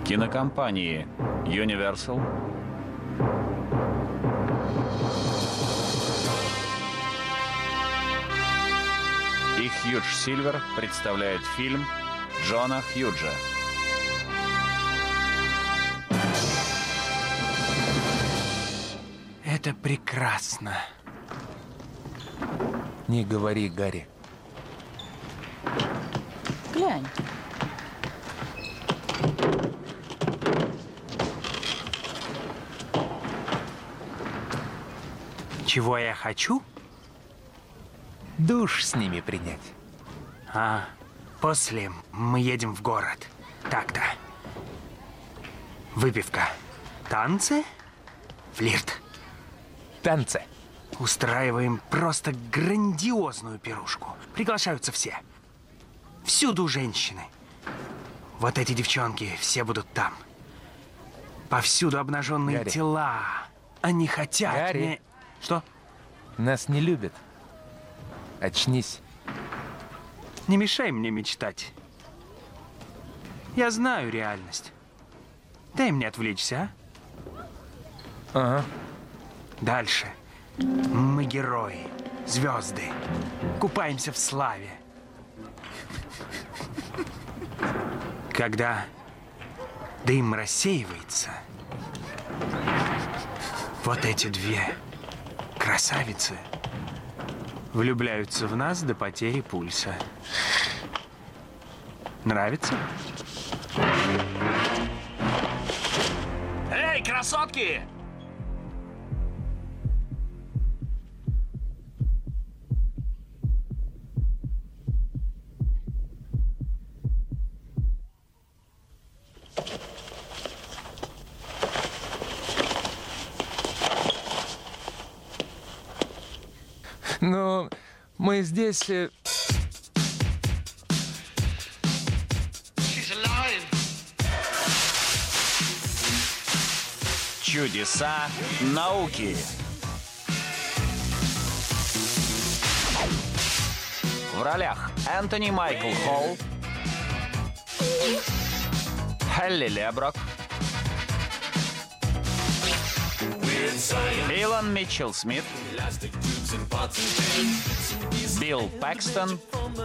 Кинокомпании Universal и Хьюдж Сильвер представляют фильм Джона Хьюджа. Это прекрасно. Не говори, Гарри. Глянь. Чего я хочу? Душ с ними принять. После мы едем в город. Так-то. Выпивка. Танцы? Флирт. Танцы. Устраиваем просто грандиозную пирушку. Приглашаются все. Всюду женщины. Вот эти девчонки все будут там. Повсюду обнаженные Гарри. тела. Они хотят Гарри. Что? Нас не любят. Очнись. Не мешай мне мечтать. Я знаю реальность. Дай мне отвлечься, а? Ага. Дальше. Мы герои, звезды. Купаемся в славе. Когда дым рассеивается, вот эти две красавицы влюбляются в нас до потери пульса. Нравится? Эй, красотки! Ну, мы здесь... Чудеса науки. В ролях Энтони Майкл Холл, Хелли Леброк, Илон Митчелл Смит, Билл Пэкстон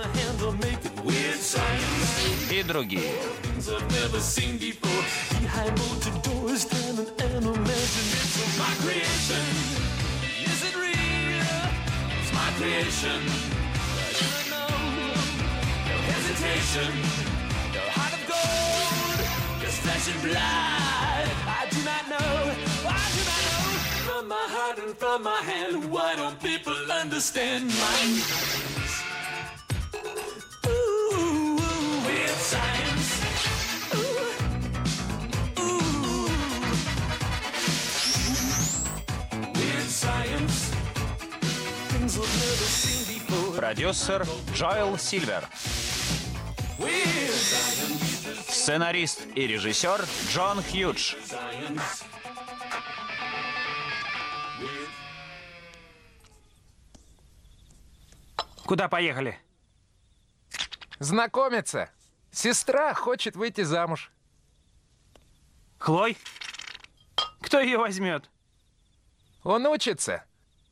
и другие. From my heart and from my hand, why don't people understand my needs? Ooh, weird science. Ooh, weird science. Things we've never seen before. Продюсер Джоэл Сильвер. Weird science. Сценарист и режиссер Джон Хьюдж. Science. Куда поехали? Знакомиться. Сестра хочет выйти замуж. Хлой? Кто ее возьмет? Он учится.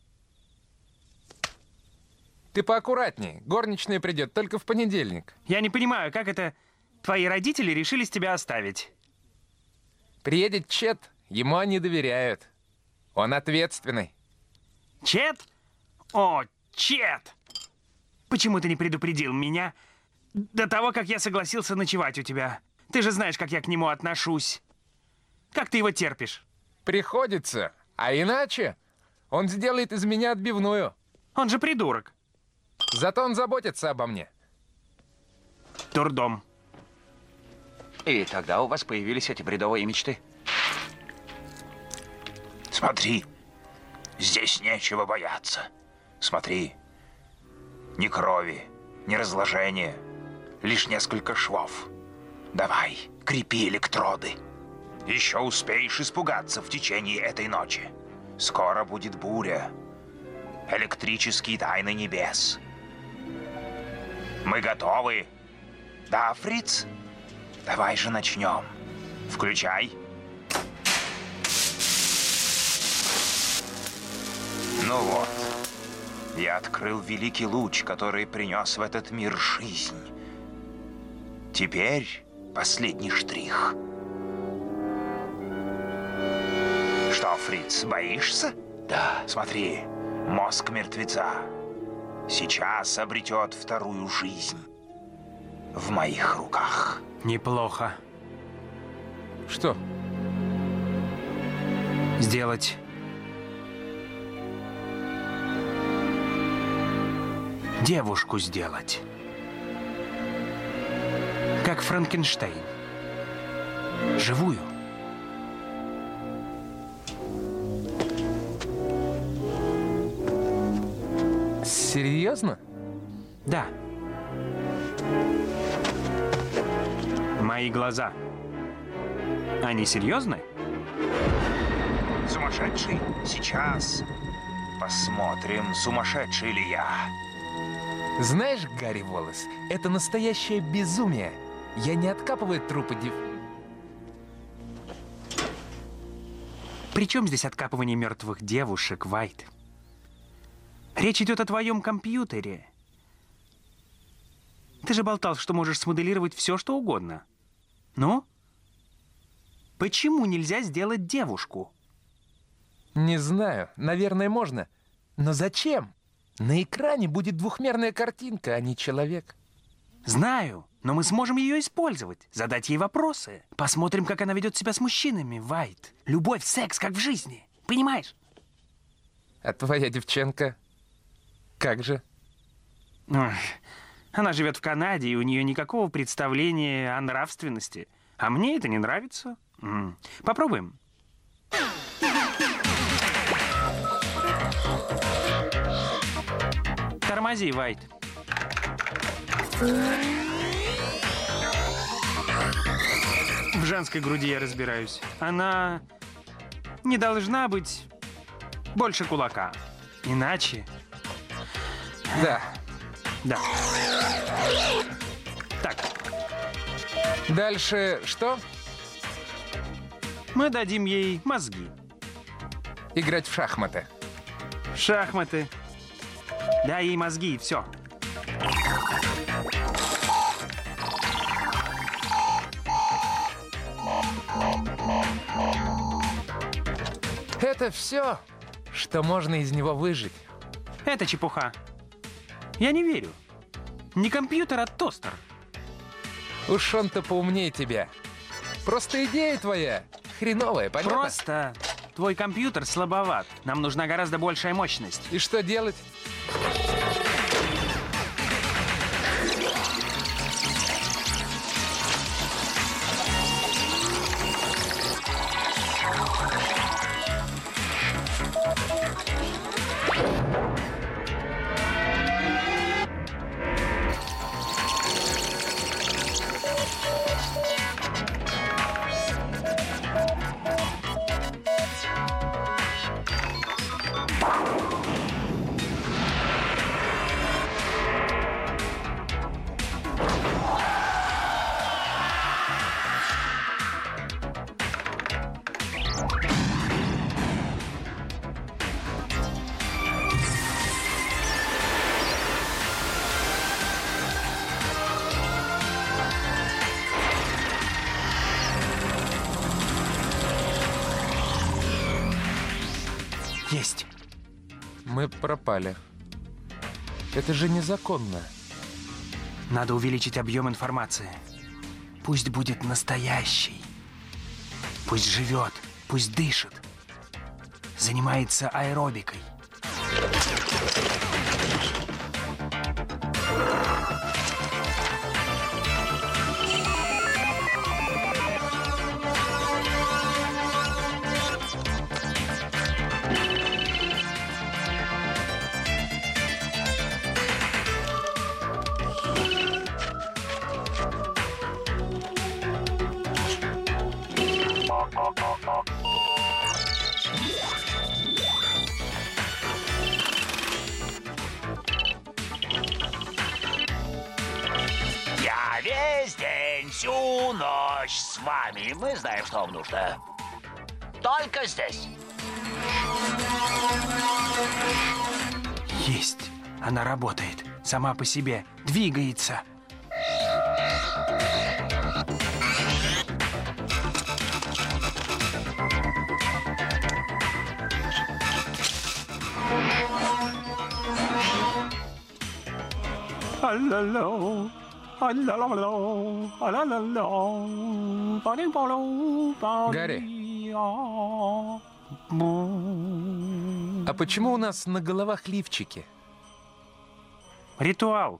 Ты поаккуратней. Горничная придет только в понедельник. Я не понимаю, как это твои родители решились тебя оставить? Приедет Чет, ему они доверяют. Он ответственный. Чет? О, Чет! Почему ты не предупредил меня до того, как я согласился ночевать у тебя? Ты же знаешь, как я к нему отношусь. Как ты его терпишь? Приходится. А иначе он сделает из меня отбивную. Он же придурок. Зато он заботится обо мне. Дурдом. И тогда у вас появились эти бредовые мечты? Смотри, здесь нечего бояться. Смотри, ни крови, ни разложения, лишь несколько швов. Давай, крепи электроды. Еще успеешь испугаться в течение этой ночи. Скоро будет буря. Электрические тайны небес. Мы готовы? Да, Фриц? Давай же начнем. Включай. Ну вот, я открыл великий луч, который принес в этот мир жизнь. Теперь последний штрих. Что, Фриц, боишься? Да. Смотри, мозг мертвеца сейчас обретет вторую жизнь в моих руках. Неплохо. Что? Сделать девушку сделать. Как Франкенштейн. Живую. Серьезно? Да. Мои глаза. Они серьезны? Сумасшедший, сейчас посмотрим, сумасшедший ли я. Знаешь, Гарри Волос, это настоящее безумие. Я не откапываю трупы При чем здесь откапывание мертвых девушек, Вайт? Речь идет о твоем компьютере. Ты же болтал, что можешь смоделировать все, что угодно. Ну? Почему нельзя сделать девушку? Не знаю, наверное, можно. Но зачем? На экране будет двухмерная картинка, а не человек. Знаю, но мы сможем ее использовать, задать ей вопросы. Посмотрим, как она ведет себя с мужчинами, Вайт. Любовь, секс, как в жизни. Понимаешь? А твоя девчонка? Как же? Ой, она живет в Канаде, и у нее никакого представления о нравственности. А мне это не нравится. Попробуем. Тормози, Вайт. В женской груди я разбираюсь. Она не должна быть больше кулака. Иначе... Да. Да. Так, Дальше что? мы дадим ей мозги. Играть в шахматы. Шахматы. Дай ей мозги, и все. Это все, что можно из него выжить. Это чепуха. Я не верю. Не компьютер, а тостер. Уж он-то поумнее тебя. Просто идея твоя хреновая, понятно? Просто твой компьютер слабоват. Нам нужна гораздо большая мощность. И что делать? Есть. Мы пропали. Это же незаконно. Надо увеличить объем информации. Пусть будет настоящий. Пусть живет, пусть дышит. Занимается аэробикой. Я весь день, всю ночь помощь с вами. Мы знаем, что вам нужно. Только здесь. Есть. Она работает. Сама по себе. Двигается. Гарри. А почему у нас на головах лифчики? Ритуал.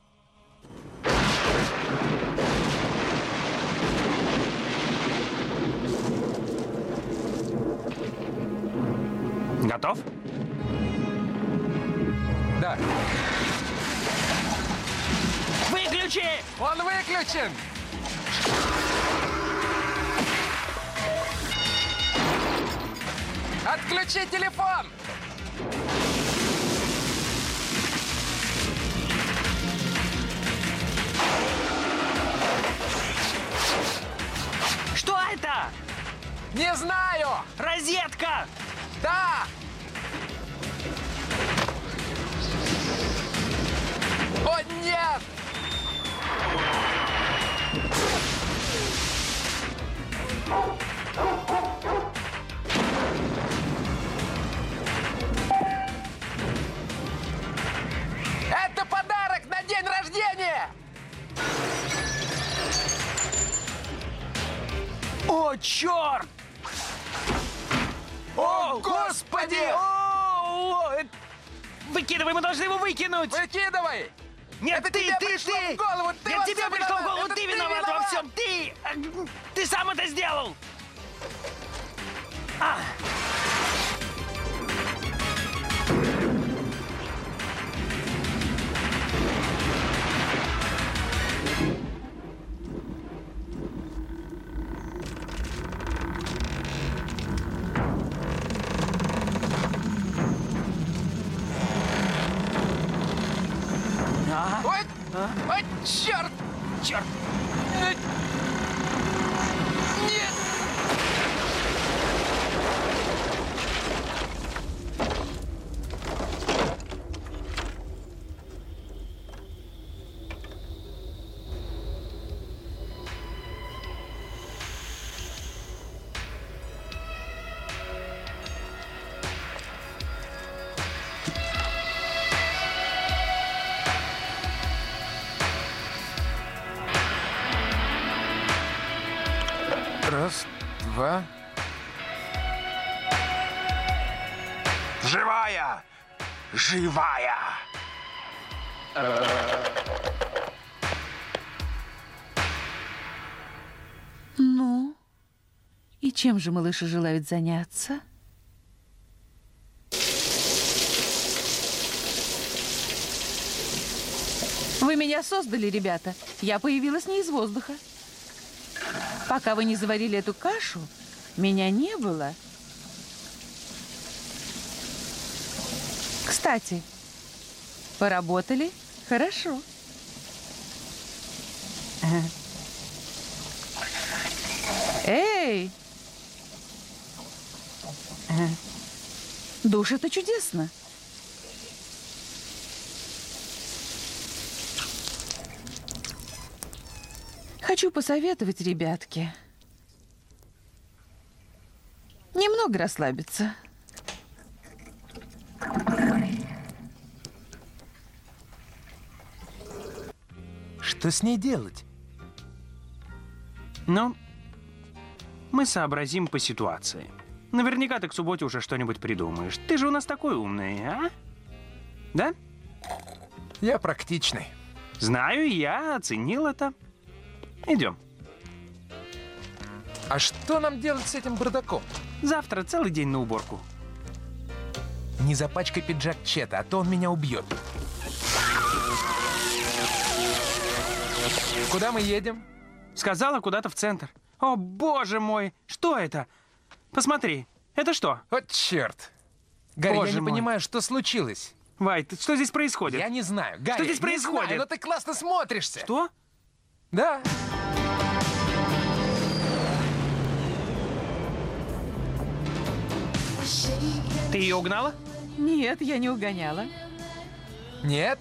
Готов? Да. Выключи! Он выключен! Отключи телефон! Что это? Не знаю! Розетка! Да! О, нет! Это подарок на день рождения! О, черт! О, Господи! Выкидывай, мы должны его выкинуть! Выкидывай! Нет, Это ты, тебе ты, пришло ты! в голову! Ты Нет, во тебе всем пришло в виноват! голову, Это ты ты виноват во виноват! всем! Ты! Ты сам это сделал! А! Ой! Ой, черт! Черт! Нет! Раз, два. Живая! Живая! Ну, и чем же малыши желают заняться? Вы меня создали, ребята. Я появилась не из воздуха. Пока вы не заварили эту кашу, меня не было. Кстати, поработали? Хорошо. Эй! Душ — это чудесно. Хочу посоветовать, ребятки, немного расслабиться. Что с ней делать? Ну, мы сообразим по ситуации. Наверняка ты к субботе уже что-нибудь придумаешь. Ты же у нас такой умный, а? Да? Я практичный. Знаю, я оценил это. Идем. А что нам делать с этим бардаком? Завтра целый день на уборку. Не запачкай пиджак Чета, а то он меня убьет. Куда мы едем? Сказала куда-то в центр. О, боже мой! Что это? Посмотри. Это что? Вот черт. Гарри, Боже я не мой. понимаю, что случилось. Вайт, что здесь происходит? Я не знаю. Гарри, здесь происходит? Не знаю, но ты классно смотришься. Что? Да. Ты ее угнала? Нет, я не угоняла. Нет?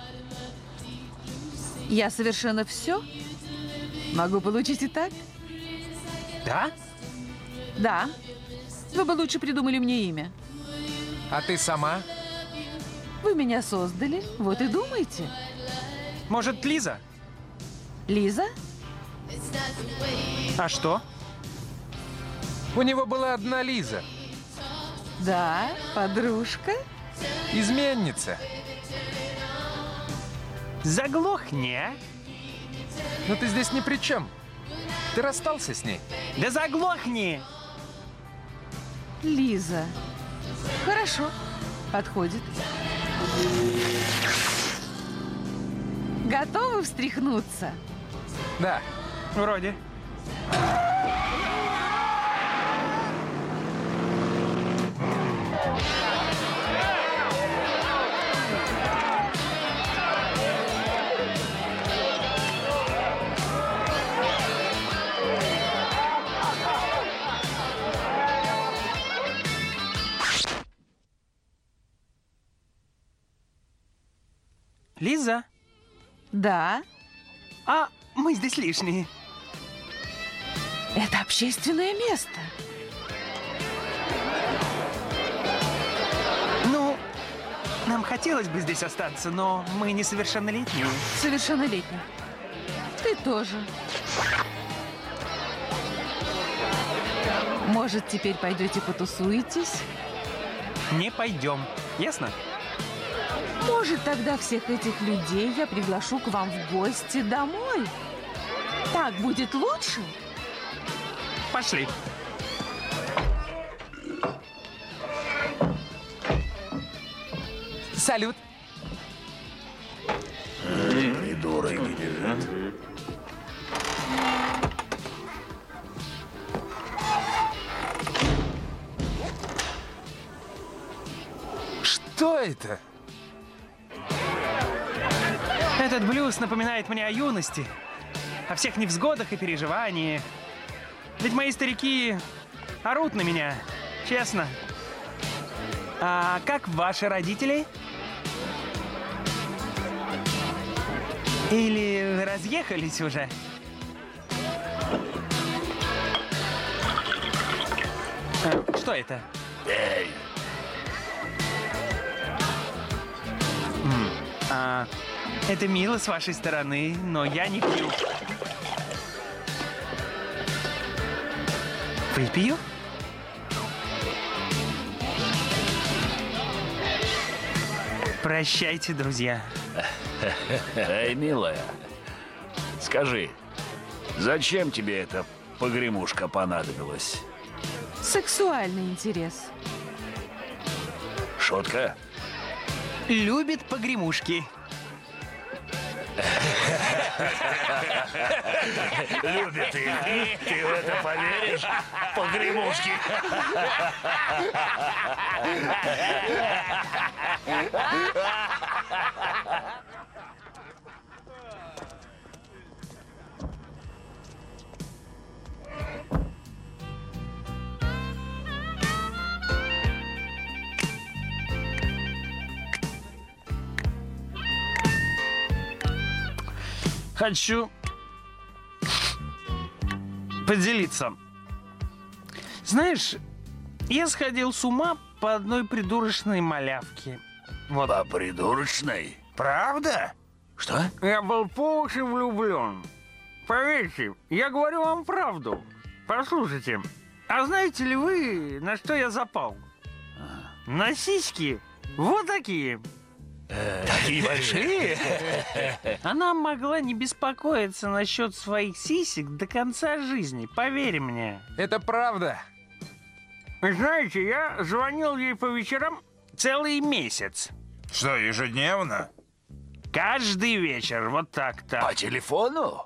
Я совершенно все могу получить и так. Да? Да. Вы бы лучше придумали мне имя. А ты сама? Вы меня создали, вот и думайте. Может, Лиза? Лиза? А что? У него была одна Лиза. Да, подружка. Изменница. Заглохни, а? Но ты здесь ни при чем. Ты расстался с ней. Да заглохни! Лиза. Хорошо, подходит. Готовы встряхнуться? Да. Вроде. Лиза, Да. а мы здесь лишние. Это общественное место. Ну, нам хотелось бы здесь остаться, но мы несовершеннолетние. Совершеннолетний. Ты тоже. Может, теперь пойдете потусуетесь? Не пойдем. Ясно? Может, тогда всех этих людей я приглашу к вам в гости домой? Так будет лучше? Пошли. Салют. Что это? Этот блюз напоминает мне о юности, о всех невзгодах и переживаниях. Ведь мои старики орут на меня, честно. А как ваши родители? Или разъехались уже? Что это? Эй, Это мило с вашей стороны, но я не пью. Выпью? Прощайте, друзья. эй, милая, скажи, зачем тебе эта погремушка понадобилась? Сексуальный интерес. Шутка? Любит погремушки. Любит их. Ты в это поверишь? Погремушки. Хочу поделиться. Знаешь, я сходил с ума по одной придурочной малявке. Вот. По придурочной? Правда? Что? Я был по уши влюблен. Поверьте, я говорю вам правду. Послушайте, а знаете ли вы, на что я запал? На сиськи вот такие. Такие большие? Она могла не беспокоиться насчет своих сисек до конца жизни, поверь мне. Это правда. Знаете, я звонил ей по вечерам целый месяц. Что, ежедневно? Каждый вечер, вот так-то. По телефону?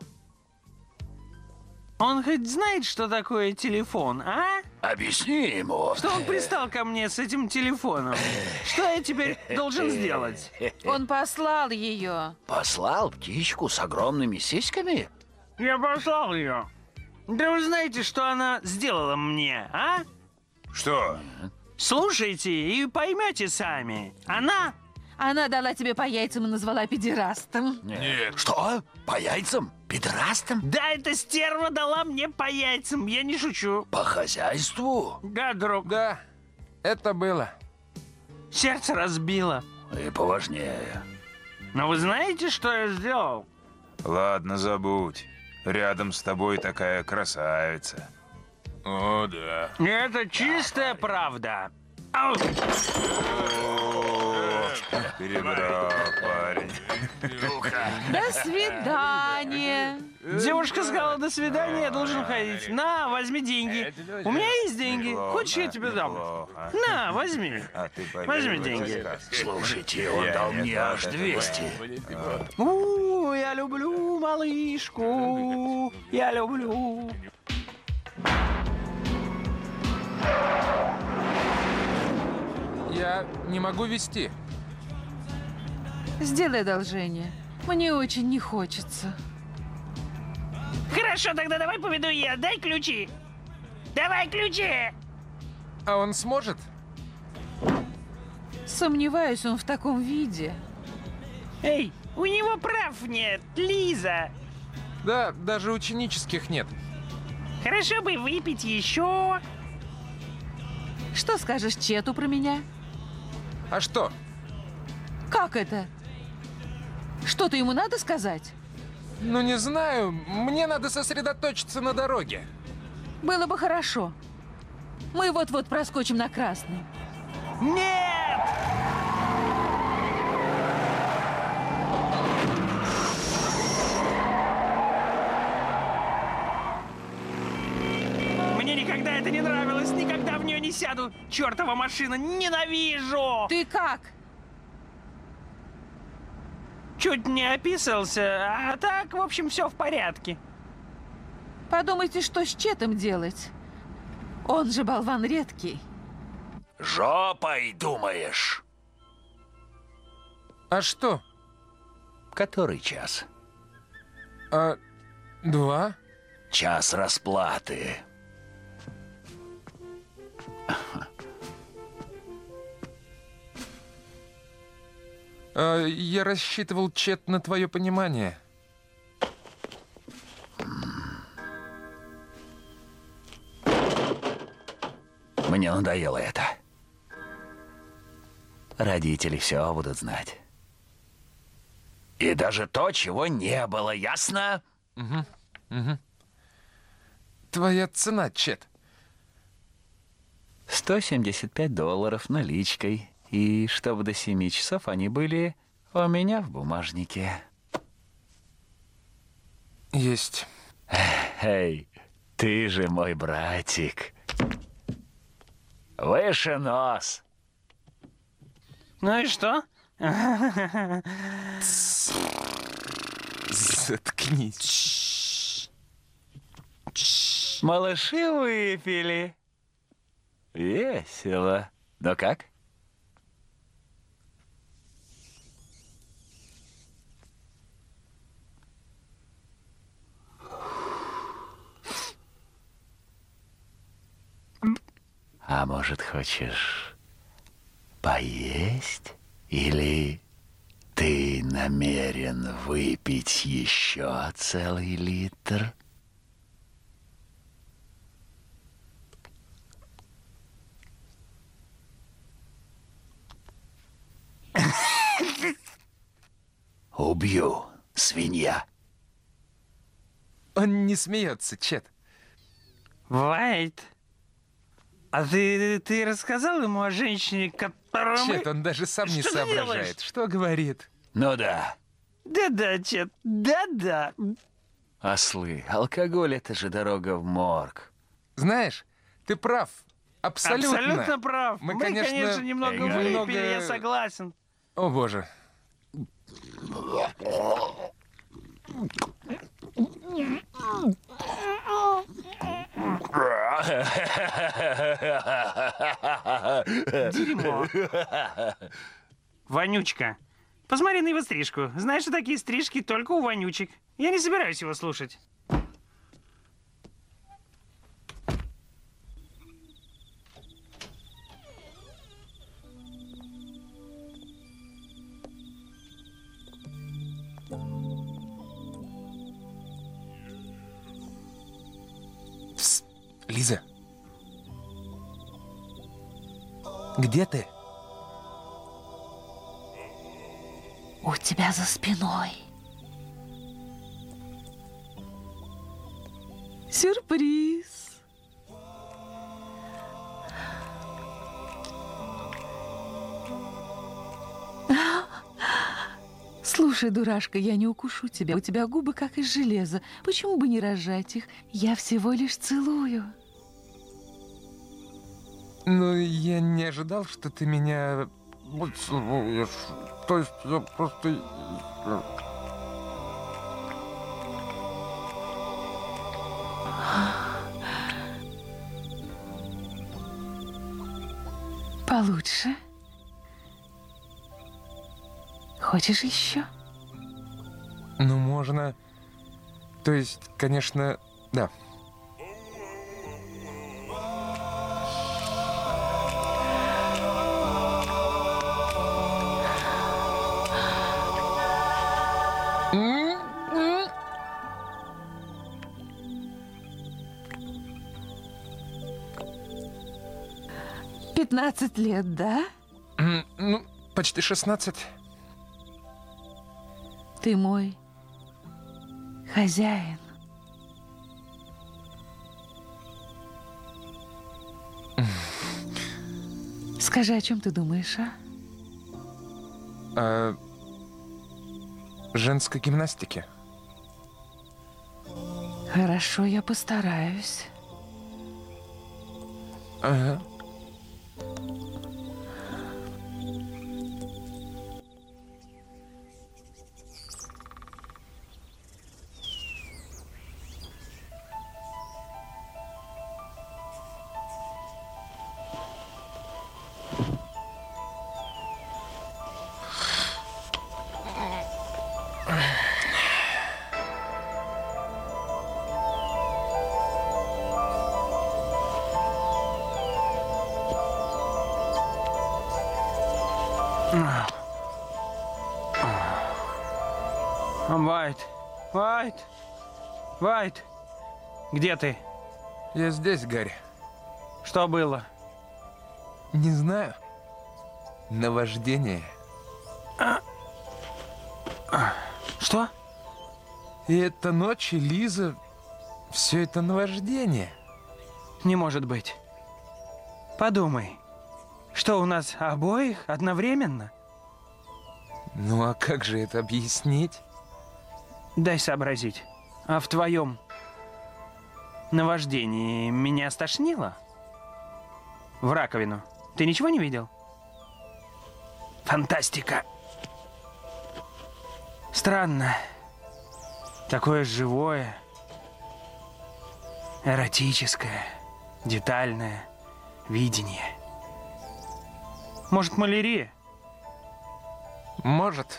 Он хоть знает, что такое телефон, а? Объясни ему. Что он пристал ко мне с этим телефоном? Что я теперь должен сделать? Он послал ее. Послал птичку с огромными сиськами? Я послал ее. Да вы знаете, что она сделала мне, а? Что? Слушайте и поймете сами. Она дала тебе по яйцам и назвала педерастом. Нет. Что? По яйцам? Педрастом? Да, эта стерва дала мне по яйцам, я не шучу. По хозяйству? Да, друг, Да, это было. сердце разбило. И поважнее. Но вы знаете, что я сделал? Ладно, забудь. Рядом с тобой такая красавица. О, да. Это чистая правда. Ау! Перебрал, парень. До свидания. Девушка сказала, до свидания, я должен ходить. На, возьми деньги. У меня есть деньги. Хочешь, я тебе дам? Неплохо. На, возьми. А ты поверь Возьми в эти деньги. сказки. Слушайте, он Я дал не мне тот, аж это 200. Я люблю малышку. Я люблю. Я не могу вести. Сделай одолжение. Мне очень не хочется. Хорошо, тогда давай поведу я. Дай ключи. Давай ключи. А он сможет? Сомневаюсь, он в таком виде. Эй, у него прав нет, Лиза. Да, даже ученических нет. Хорошо бы выпить еще. Что скажешь Чету про меня? А что? Как это? Что-то ему надо сказать? Ну, не знаю. Мне надо сосредоточиться на дороге. Было бы хорошо. Мы вот-вот проскочим на красный. Нет! Мне никогда это не нравилось, никогда в нее не сяду. Чертова машина, ненавижу! Ты как? Чуть не описался, а так, в общем, все в порядке. Подумайте, что с Четом делать. Он же болван редкий. Жопой думаешь? А что? Который час? А 2? Час расплаты. Я рассчитывал, Чет, на твое понимание. Мне надоело это. Родители все будут знать. И даже то, чего не было, ясно? Твоя цена, Чет. $175 наличкой. И чтобы до 7 часов они были у меня в бумажнике. Есть. Эй, ты же мой братик. Выше нос. Ну и что? Заткнись. Малыши выпили. Весело. Ну как? А может, хочешь поесть? Или ты намерен выпить еще целый литр? Убью, свинья. Он не смеется, Чет. Вайт, а ты рассказал ему о женщине, которую мы... Чет, он даже сам не Что ты соображает. делаешь? Что говорит? Ну да, Да-да, Чет, да-да. ослы. Алкоголь — это же дорога в морг. Знаешь, ты прав. Абсолютно. Абсолютно прав. Мы, Мы, конечно, немного немного- выпили, я согласен. О, боже. Дерьмо. Вонючка. Посмотри на его стрижку. Знаешь, что такие стрижки только у вонючек. Я не собираюсь его слушать. Лиза? Где ты? У тебя за спиной. Сюрприз. Слушай, дурашка, я не укушу тебя. У тебя губы как из железа. Почему бы не разжать их? Я всего лишь целую. Ну, я не ожидал, что ты меня поцелуешь. То есть я просто... Получше? Хочешь еще? Ну, можно... То есть, конечно, да. «15 лет, да? Ну, почти 16. Ты мой хозяин. Скажи, о чем ты думаешь, а? О женской гимнастике. Хорошо, я постараюсь. Ага. Вайт, где ты? Я здесь, Гарри. Что было? Не знаю. Наваждение. Что? И эта ночь, и Лиза, все это наваждение. Не может быть. Подумай, что у нас обоих одновременно? Ну а как же это объяснить? Дай сообразить. А в твоем наваждении меня стошнило? В раковину. Ты ничего не видел? Фантастика. Странно. Такое живое, эротическое, детальное видение. Может, малярия? Может.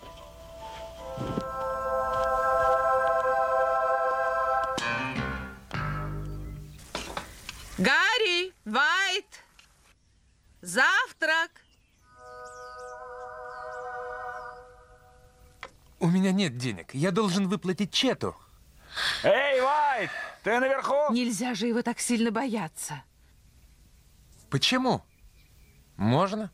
Гарри, Вайт, завтрак. У меня нет денег. Я должен выплатить Чету. Эй, Вайт, ты наверху? Нельзя же его так сильно бояться. Почему? Можно?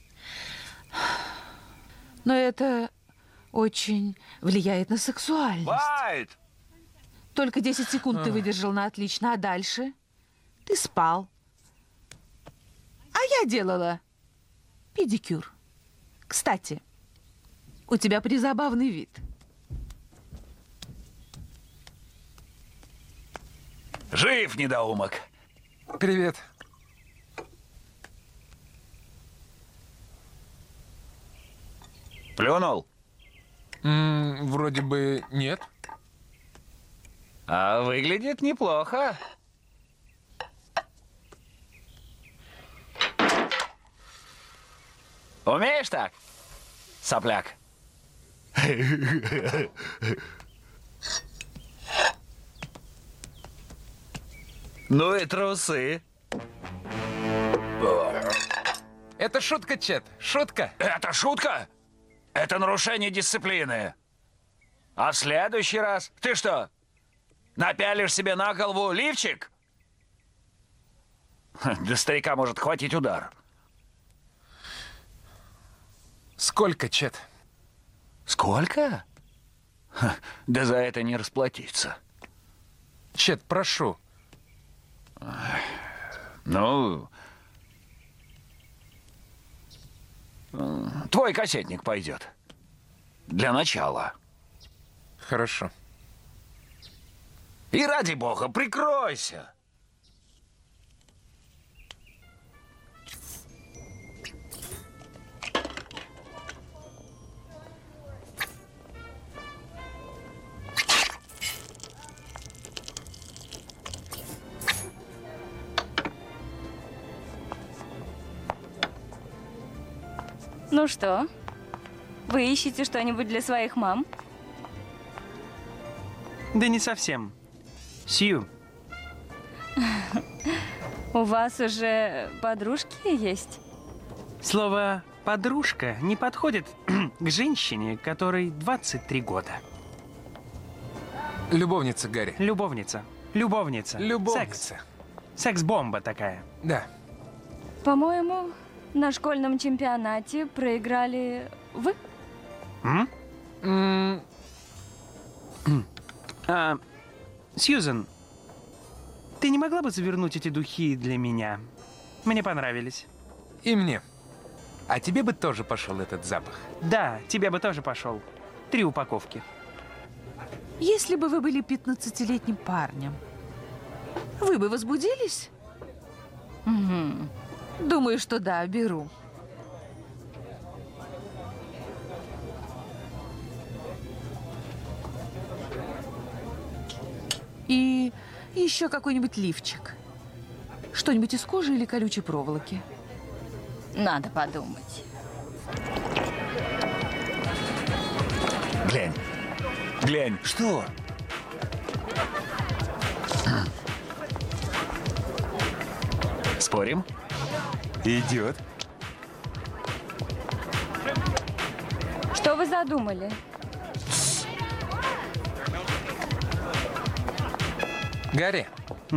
Но это очень влияет на сексуальность. Вайт! Только 10 секунд ты выдержал на отлично, а дальше ты спал. А я делала педикюр. Кстати, у тебя призабавный вид. Жив, недоумок. Привет. Плюнул? Вроде бы нет. А выглядит неплохо. Умеешь так, сопляк? Ну и трусы. Это шутка, Чет. Шутка. Это шутка? Это нарушение дисциплины. А в следующий раз ты что, напялишь себе на голову лифчик? Для старика может хватить удар. Сколько, Чет? Сколько? Да за это не расплатиться. Чет, прошу. Ну, твой кассетник пойдет. Для начала. Хорошо. И ради бога, прикройся. Ну что, вы ищете что-нибудь для своих мам? Да не совсем. Сью, У вас уже подружки есть? слово «подружка» не подходит к женщине, которой 23 года. Любовница, Гарри. Любовница. Любовница. Любовница. Секс-бомба такая. Да. По-моему, на школьном чемпионате проиграли вы? Сьюзен, ты не могла бы завернуть эти духи для меня? Мне понравились. И мне. А тебе бы тоже пошел этот запах. Да, тебе бы тоже пошел. 3 упаковки. Если бы вы были 15-летним парнем, вы бы возбудились? Думаю, что да, беру. И еще какой-нибудь лифчик. Что-нибудь из кожи или колючей проволоки. Надо подумать. Глянь. Глянь. Что? Спорим? Идет. Что вы задумали? Гарри,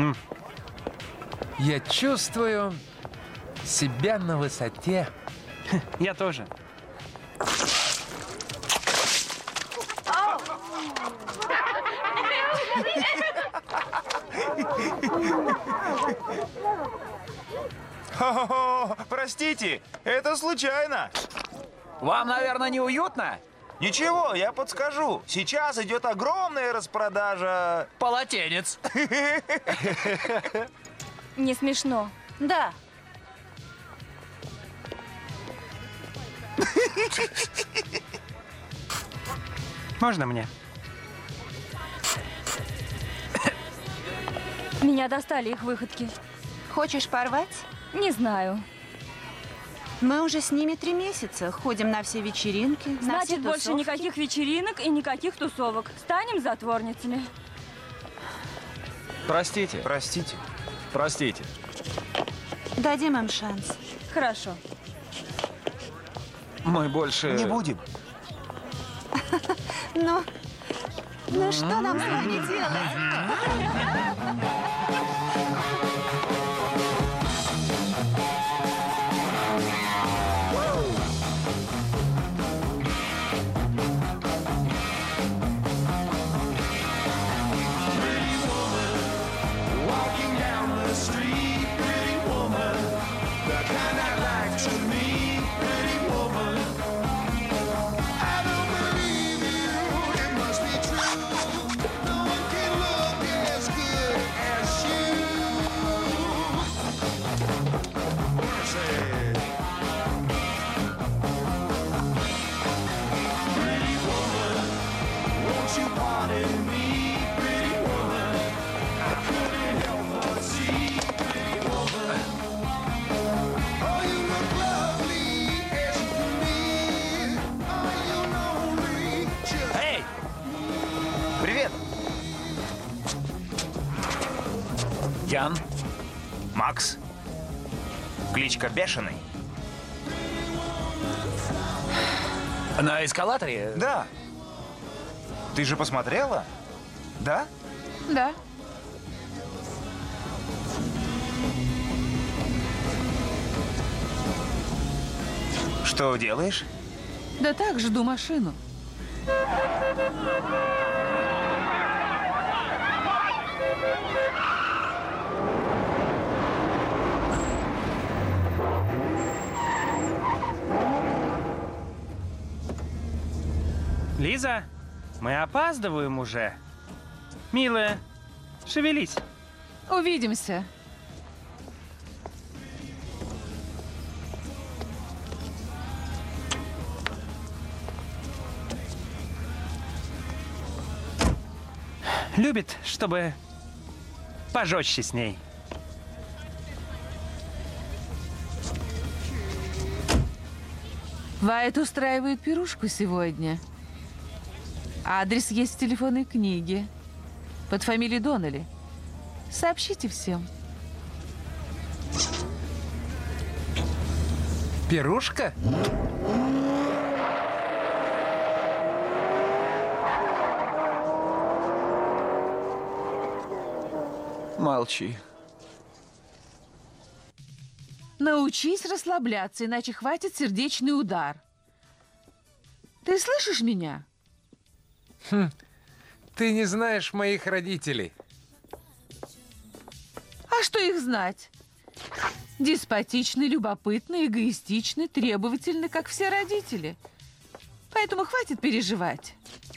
я чувствую себя на высоте. Я тоже. Хо-хо-хо, простите, это случайно. Вам, наверное, неуютно? Ничего, я подскажу. Сейчас идет огромная распродажа. Полотенец. Не смешно. Да. Можно мне? Меня достали их выходки. Хочешь порвать? Не знаю. Мы уже с ними 3 месяца. Ходим на все вечеринки, на все Значит, больше тусовки. никаких вечеринок и никаких тусовок. Станем затворницами. Простите. Простите. Простите. Дадим им шанс. Хорошо. Мы больше... Не будем. Ну что нам с вами делать? Эй! Привет, Ян? Макс. Кличка Бешеный. На эскалаторе? Да. Ты же посмотрела? Да? Да. Что делаешь? Да так, жду машину. Лиза, мы опаздываем уже. Милая, шевелись. Увидимся. Любит, чтобы пожестче с ней. Вайт устраивает пирушку сегодня. Адрес есть в телефонной книге. Под фамилией Доннелли. Сообщите всем. Пирушка? Молчи. Научись расслабляться, иначе хватит сердечный удар. Ты слышишь меня? Ты не знаешь моих родителей. А что их знать? Деспотичны, любопытны, эгоистичны, требовательны, как все родители. Поэтому хватит переживать.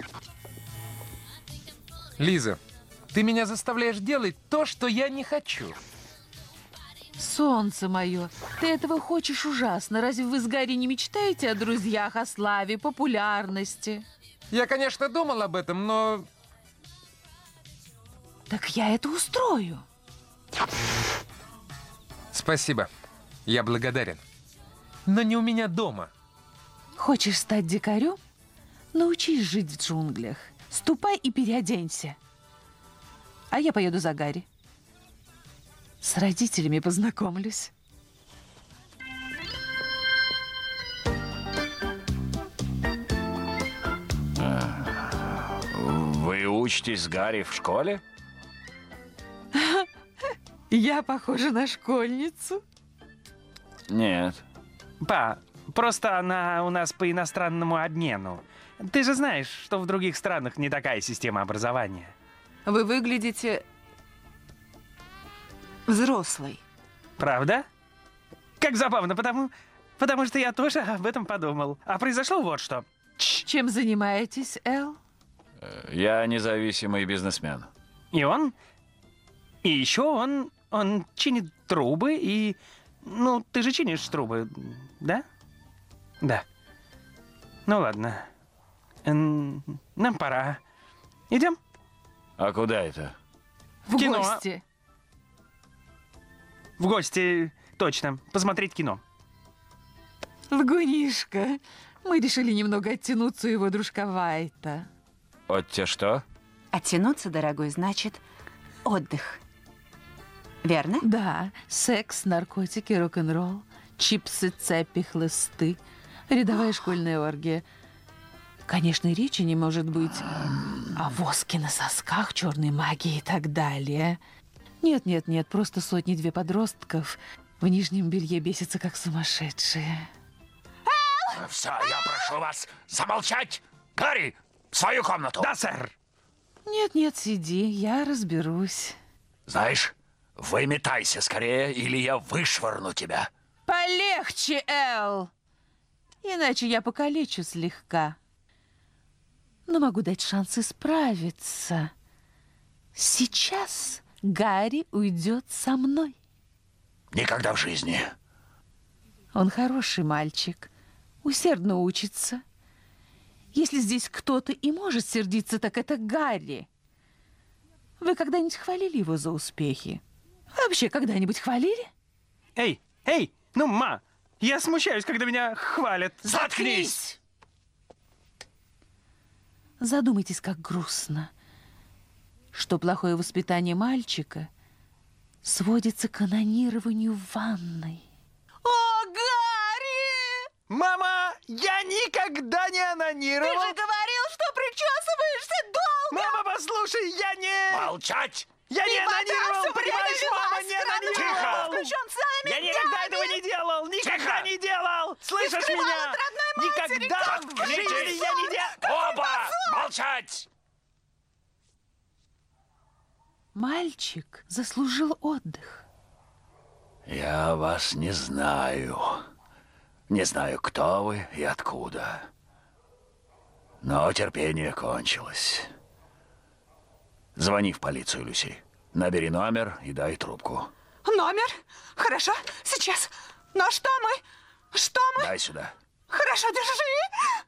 Лиза, ты меня заставляешь делать то, что я не хочу. Солнце мое, ты этого хочешь ужасно. Разве вы с Гарри не мечтаете о друзьях, о славе, популярности? Я, конечно, думал об этом, но... Так я это устрою. Спасибо. Я благодарен. Но не у меня дома. Хочешь стать дикарем? Научись жить в джунглях. Ступай и переоденься. А я поеду за Гарри. С родителями познакомлюсь. Вы учитесь с Гарри в школе? Я похожа на школьницу. Нет. Па, просто она у нас по иностранному обмену. Ты же знаешь, что в других странах не такая система образования. Вы выглядите взрослой. Правда? Как забавно, потому что я тоже об этом подумал. А произошло вот что. Чем занимаетесь, Эл? Я независимый бизнесмен. И еще он чинит трубы и... Ну, ты же чинишь трубы, да? Да. Ну ладно. Нам пора. Идем? А куда это? В кино. гости. В гости, точно. Посмотреть кино. Лгунишка. Мы решили немного оттянуться у его дружка Вайта. От те что? Оттянуться, дорогой, значит отдых. Верно? Да, секс, наркотики, рок-н-ролл, чипсы, цепи, хлысты, рядовая школьная оргия. Конечно, речи не может быть о воске на сосках, черной магии и так далее. Нет, просто сотни-две подростков в нижнем белье бесятся, как сумасшедшие. Все, я прошу вас замолчать. Гарри, в свою комнату. Да, сэр. Нет, сиди, я разберусь. Знаешь, выметайся скорее, или я вышвырну тебя. Полегче, Эл! Иначе я покалечу слегка. Но могу дать шанс исправиться. Сейчас Гарри уйдет со мной. Никогда в жизни. Он хороший мальчик, усердно учится. Если здесь кто-то и может сердиться, так это Гарри. Вы когда-нибудь хвалили его за успехи? Вообще когда-нибудь хвалили? Эй, ну, ма, я смущаюсь, когда меня хвалят. Заткнись! Задумайтесь, как грустно, что плохое воспитание мальчика сводится к анонированию в ванной. О, Гарри! Мама, я никогда не анонировал. Ты же говорил, что причесываешься долго! Мама, послушай, я не... Молчать! Я не анонировал, все время понимаешь, мама, не анонировал! Включен сами Я никогда этого не делал! Никогда не делал! Слышишь меня? Никогда в жизни я не делал! Оба! Молчать! Мальчик заслужил отдых. Я вас не знаю. Не знаю, кто вы и откуда. Но терпение кончилось. Звони в полицию, Люси. Набери номер и дай трубку. Номер? Хорошо, сейчас. Ну а что мы? Что мы? Дай сюда. Хорошо, держи.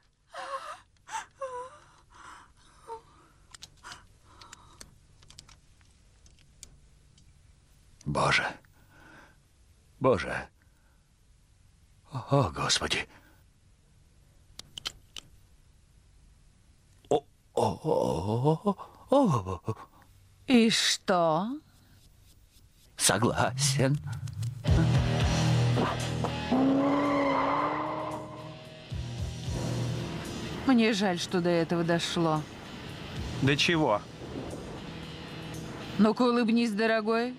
Боже. Боже. О, Господи. О. И что? Согласен. Мне жаль, что до этого дошло. До чего? Ну-ка улыбнись, дорогой.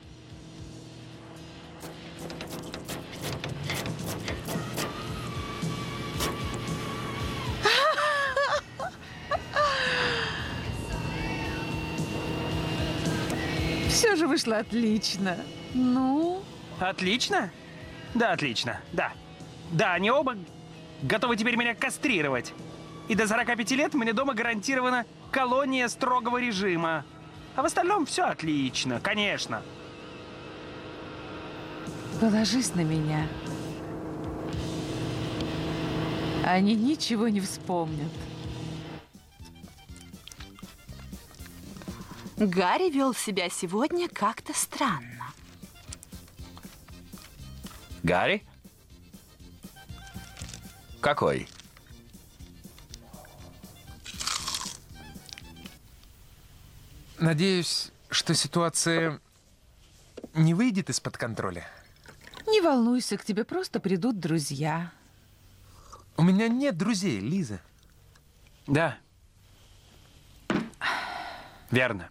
Все же вышло отлично. Ну? Отлично? Да, отлично. Да. Да, они оба готовы теперь меня кастрировать. И до 45 лет мне дома гарантирована колония строгого режима. А в остальном все отлично, конечно. Положись на меня. Они ничего не вспомнят. Гарри вел себя сегодня как-то странно. Гарри? Какой? Надеюсь, что ситуация не выйдет из-под контроля. Не волнуйся, к тебе просто придут друзья. У меня нет друзей, Лиза. Да. Верно.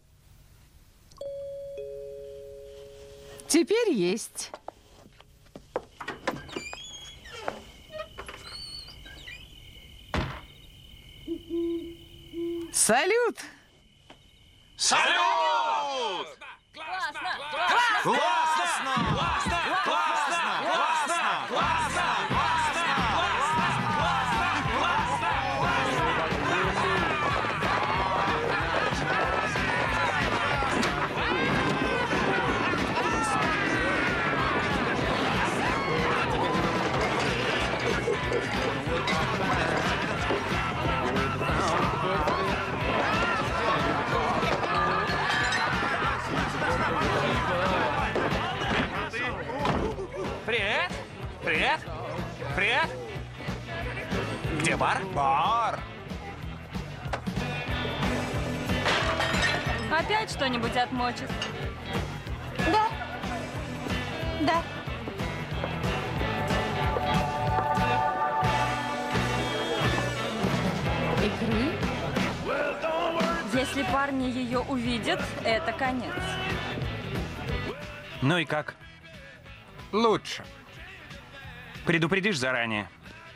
Теперь есть. Салют! Салют! Привет! Привет! Привет! Где бар? Бар! Опять что-нибудь отмочит. Да. Да. Икры? Если парни ее увидят, это конец. Ну и как? Лучше. Предупредишь заранее.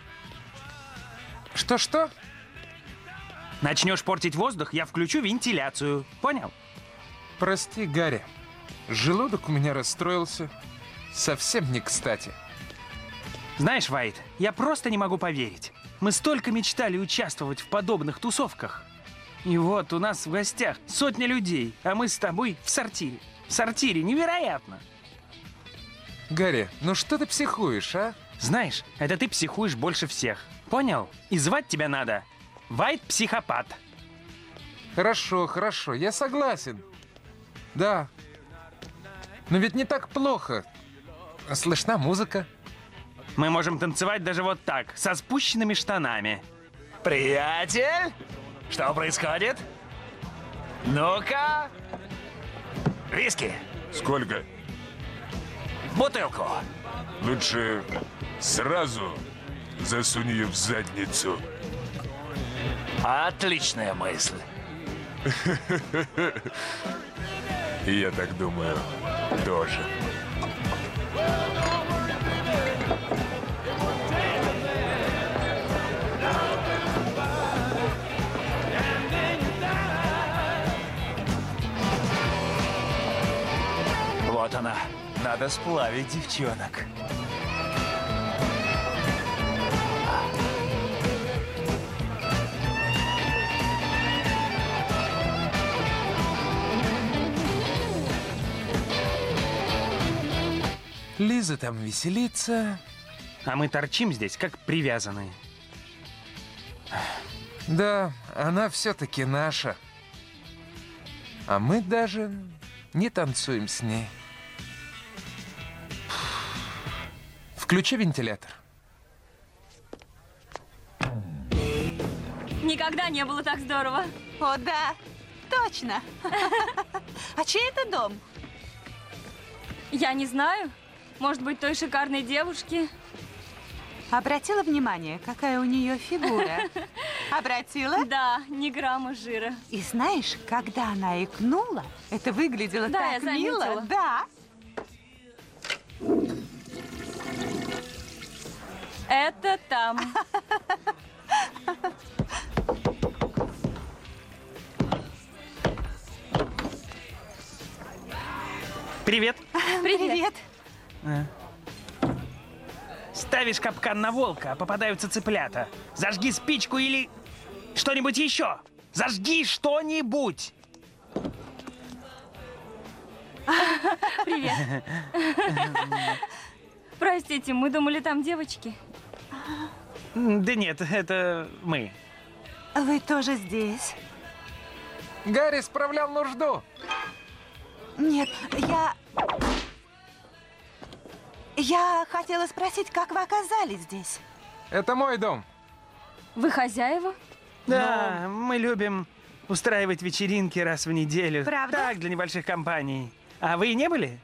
Что-что? Начнешь портить воздух, я включу вентиляцию. Понял? Прости, Гарри. Желудок у меня расстроился. Совсем не кстати. Знаешь, Вайт, я просто не могу поверить. Мы столько мечтали участвовать в подобных тусовках. И вот у нас в гостях сотни людей, а мы с тобой в сортире. В сортире невероятно. Гарри, ну что ты психуешь, а? Знаешь, это ты психуешь больше всех. Понял? И звать тебя надо Вайт-психопат. Хорошо, хорошо, я согласен. Да. Но ведь не так плохо. Слышна музыка. Мы можем танцевать даже вот так, со спущенными штанами. Приятель? Что происходит? Ну-ка. Виски. Сколько? Бутылку. Лучше сразу засунь ее в задницу. Отличная мысль. И я так думаю, тоже. Вот она. Надо сплавить девчонок. Лиза там веселится. А мы торчим здесь, как привязанные. Да, она все-таки наша. А мы даже не танцуем с ней. Включи вентилятор. Никогда не было так здорово. О, да, точно. А чей это дом? Я не знаю. Может быть, той шикарной девушки? Обратила внимание, какая у нее фигура? Обратила? Да, ни грамма жира. И знаешь, когда она икнула, это выглядело Да, так я мило. заметила. Да. Это там. Привет. Привет. Ставишь капкан на волка, а попадаются цыплята. Зажги спичку или что-нибудь еще. Зажги что-нибудь. Привет. Простите, мы думали, там девочки. Да нет, это мы. Вы тоже здесь? Гарри справлял нужду. Нет, я хотела спросить, как вы оказались здесь? Это мой дом. Вы хозяева? Да, мы любим устраивать вечеринки раз в неделю. Правда? Так, для небольших компаний. А вы не были?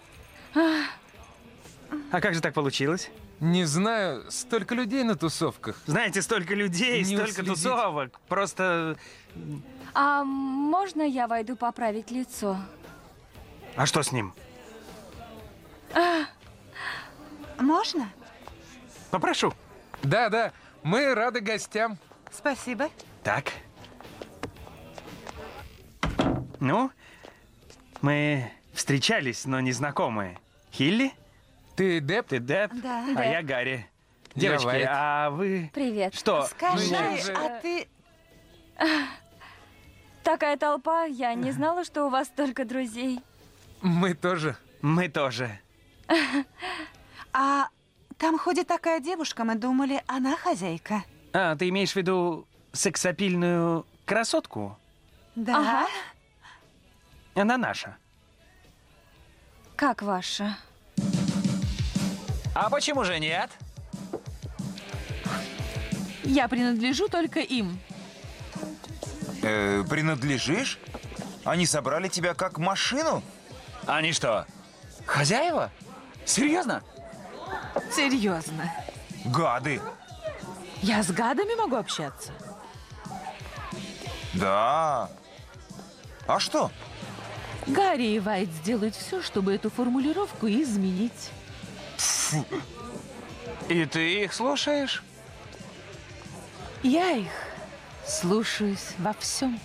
А как же так получилось? Не знаю, столько людей на тусовках. Знаете, столько людей, Не столько уследить. тусовок. Просто... А можно я войду поправить лицо? А что с ним? Можно? Попрошу. Да, мы рады гостям. Спасибо. Так. Ну, мы встречались, но не знакомые. Хилли? Ты Деп? Ты Деп? Да. А я Гарри. Я Девочки, Вайт. а вы... Привет. Что? Скажи, я же- а ты... Такая толпа, я не знала, что у вас столько друзей. Мы тоже. Мы тоже. А там ходит такая девушка, мы думали, она хозяйка. А, ты имеешь в виду сексапильную красотку? Да. Ага. Она наша. Как ваша? А почему же нет? Я принадлежу только им. Принадлежишь? Они собрали тебя как машину? Они что, хозяева? Серьезно? Серьезно. Гады. Я с гадами могу общаться. Да. А что? Гарри и Вайт сделают все, чтобы эту формулировку изменить. И ты их слушаешь? Я их слушаюсь во всем.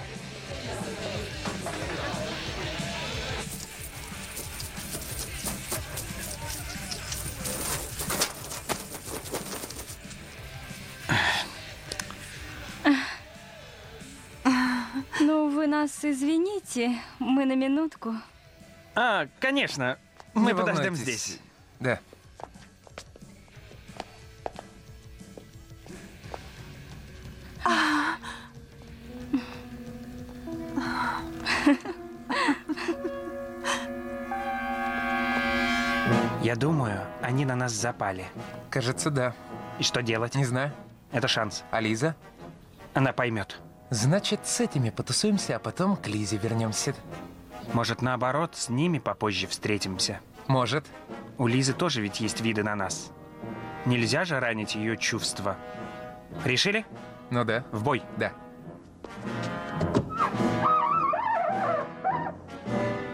Ну, вы нас извините, мы на минутку. А, конечно. Мы Не подождем волнуйтесь. здесь. Да. Я думаю, они на нас запали. Кажется, да. И что делать? Не знаю. Это шанс. А Лиза? Она поймет. Значит, с этими потусуемся, а потом к Лизе вернемся. Может, наоборот, с ними попозже встретимся. Может. У Лизы тоже ведь есть виды на нас. Нельзя же ранить ее чувства. Решили? Ну да. В бой. Да.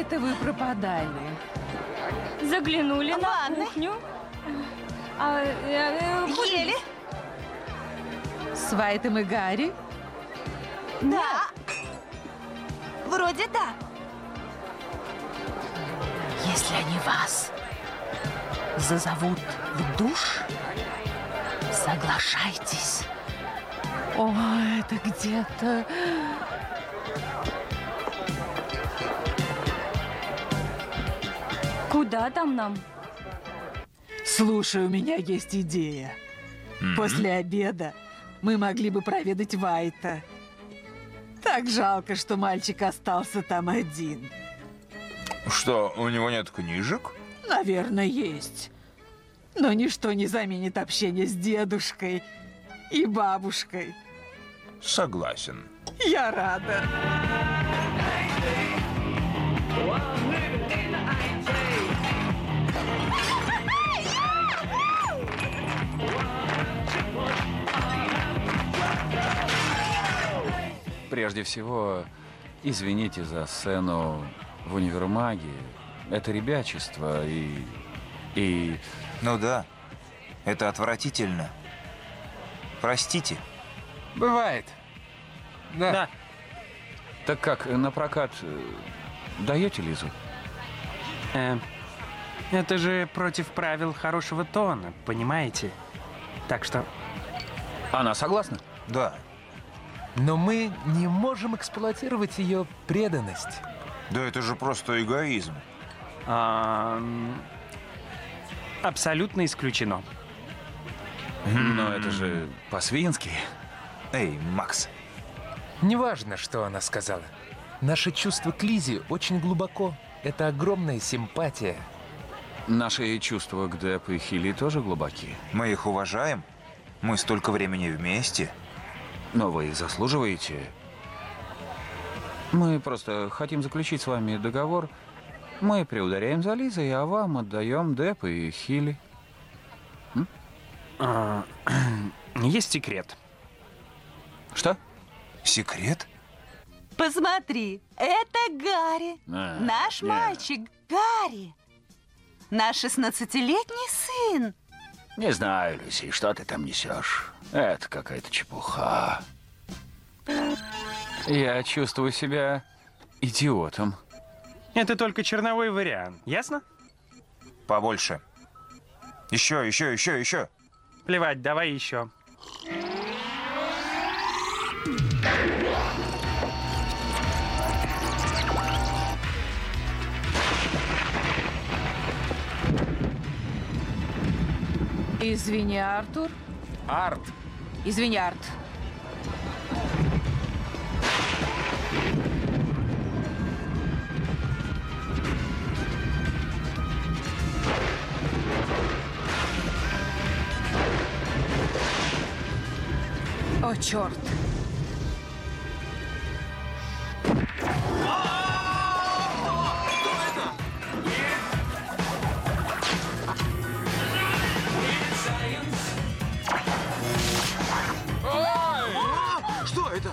это вы пропадали? Заглянули на Ванной. кухню. Ели? С Вайтом и Гарри? Да. Вроде да. Если они вас зазовут в душ, соглашайтесь. О, это где-то... Куда там нам? Слушай, у меня есть идея. После обеда мы могли бы проведать Вайта. Так жалко, что мальчик остался там один. Что, у него нет книжек? Наверное, есть. Но ничто не заменит общение с дедушкой и бабушкой. Согласен. Я рада. Прежде всего, извините за сцену в универмаге. Это ребячество и... Ну да, это отвратительно. Простите. Бывает. Да. Да. Так как, на прокат даете Лизу? Это же против правил хорошего тона, понимаете? Так что... Она согласна? Да. Но мы не можем эксплуатировать ее преданность. Да это же просто эгоизм. Абсолютно исключено. Но это же по-свински. Эй, Макс. Неважно, что она сказала. Наше чувство к Лизе очень глубоко. Это огромная симпатия. Наши чувства к Деп и Хилли тоже глубоки. Мы их уважаем. Мы столько времени вместе. Но вы заслуживаете. Мы просто хотим заключить с вами договор. Мы приударяем за Лизой, а вам отдаем Деп и Хилли. Есть секрет. Что? Секрет? Посмотри, это Гарри. Наш мальчик Гарри. Наш 16-летний сын. Не знаю, Люси, что ты там несешь. Это какая-то чепуха. Я чувствую себя идиотом. Это только черновой вариант, ясно? Побольше. Еще. Плевать, давай еще. Извини, Артур. Арт. Извини, Арт. О, черт. Что это?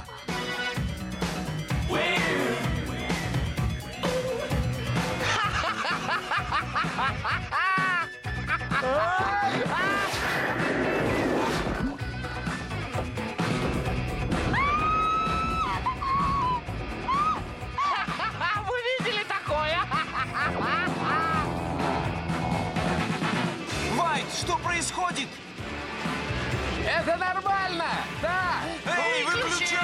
Вы видели такое? Вайт, что происходит? Это нормально! Да! Эй, выключай!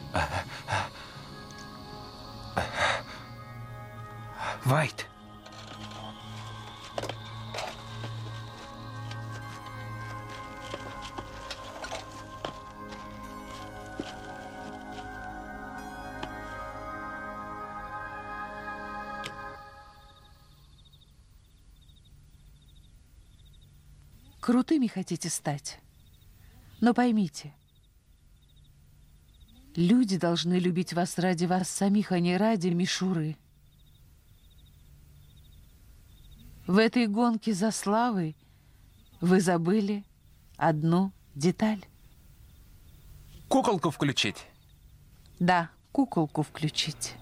Вайт. Крутыми хотите стать? Но поймите, люди должны любить вас ради вас самих, а не ради мишуры. В этой гонке за славой вы забыли одну деталь. Куколку включить? Да, куколку включить.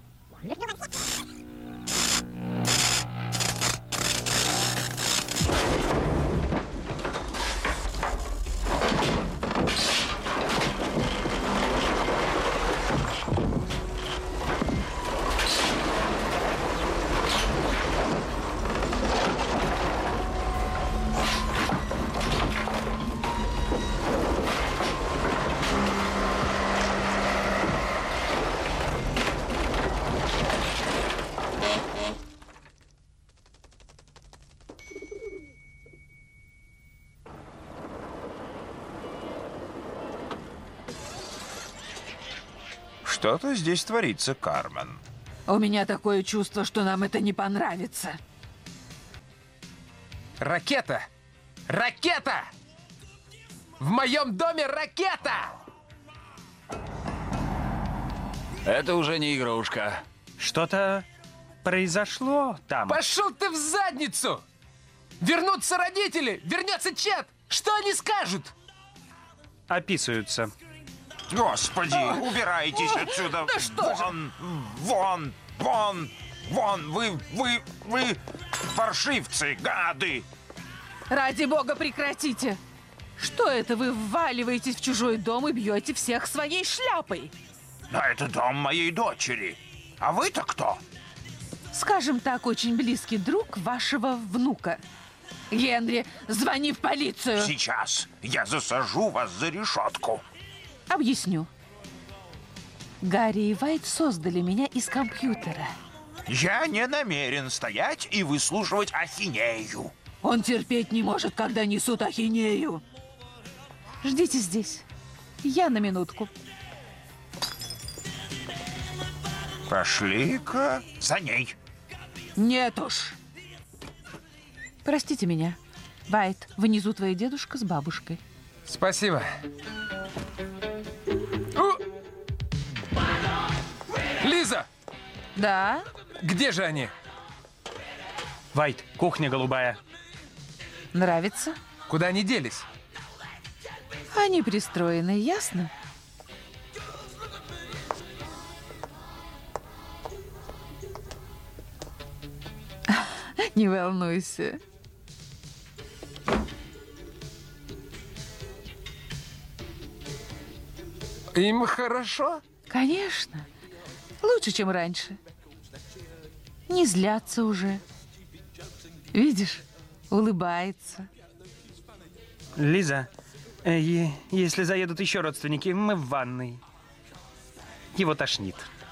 Что-то здесь творится, Кармен. У меня такое чувство, что нам это не понравится. Ракета! Ракета! В моем доме ракета! Это уже не игрушка. Что-то произошло там. Пошел ты в задницу! Вернутся родители! Вернется Чет! Что они скажут? Описываются. Господи, убирайтесь отсюда! Да что же? Вон! Вон! Вы паршивцы, гады! Ради бога, прекратите! Что это вы вваливаетесь в чужой дом и бьете всех своей шляпой? Но это дом моей дочери. А вы-то кто? Скажем так, очень близкий друг вашего внука. Генри, звони в полицию. Сейчас я засажу вас за решетку. Объясню. Гарри и Вайт создали меня из компьютера. Я не намерен стоять и выслушивать ахинею. Он терпеть не может, когда несут ахинею. Ждите здесь. Я на минутку. Пошли-ка за ней. Нет уж. Простите меня. Вайт, внизу твой дедушка с бабушкой. Спасибо. Лиза! Да? Где же они? Вайт, кухня голубая. Нравится? Куда они делись? Они пристроены, ясно? Не волнуйся. Им хорошо? Конечно. Лучше, чем раньше. Не злятся уже. Видишь, улыбается. Лиза, если заедут еще родственники, мы в ванной. Его тошнит.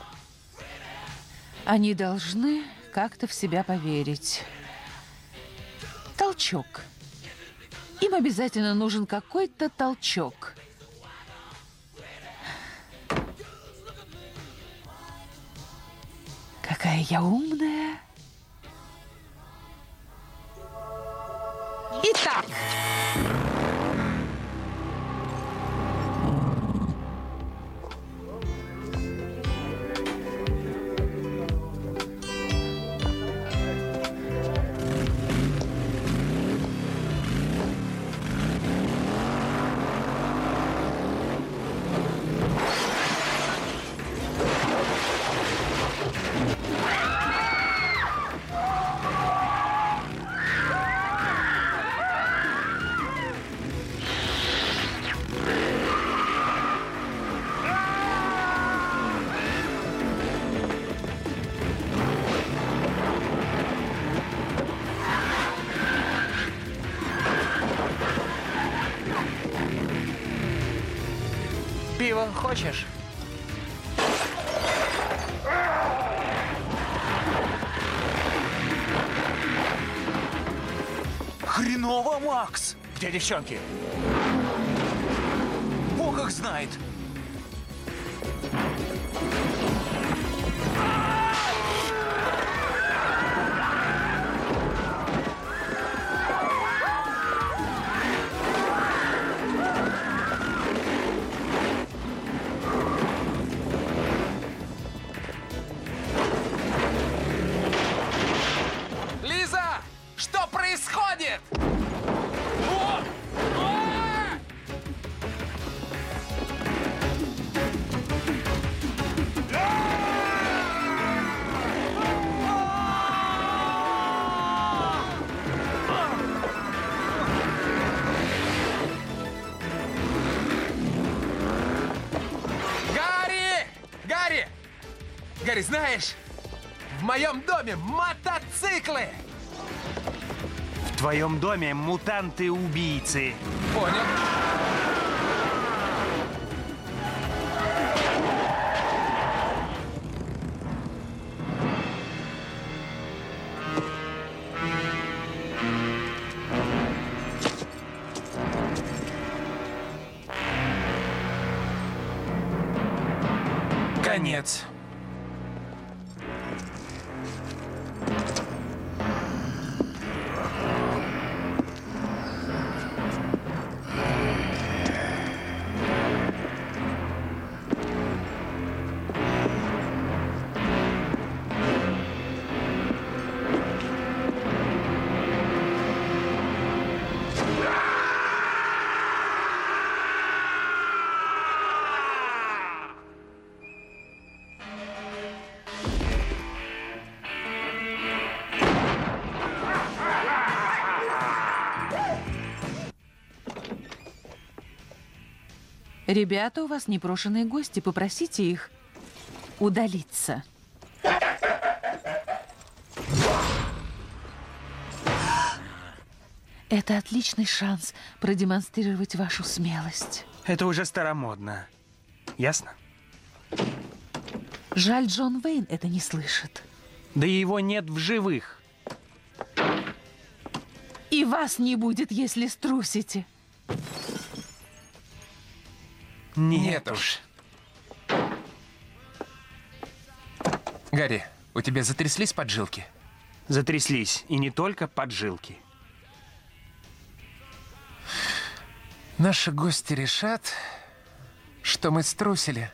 Они должны как-то в себя поверить. Толчок. Им обязательно нужен какой-то толчок. Какая я умная. Итак. Пиво хочешь? Хреново, Макс! Где девчонки? Бог их знает. Лиза! Что происходит? Гарри! Гарри, знаешь, в моем доме мотоциклы! В твоем доме мутанты-убийцы. Понял. Конец. Ребята, у вас непрошенные гости. Попросите их удалиться. Это отличный шанс продемонстрировать вашу смелость. Это уже старомодно. Ясно? Жаль, Джон Уэйн это не слышит. Да его нет в живых. И вас не будет, если струсите. Нет уж. Гарри, у тебя затряслись поджилки? Затряслись. И не только поджилки. Наши гости решат, что мы струсили.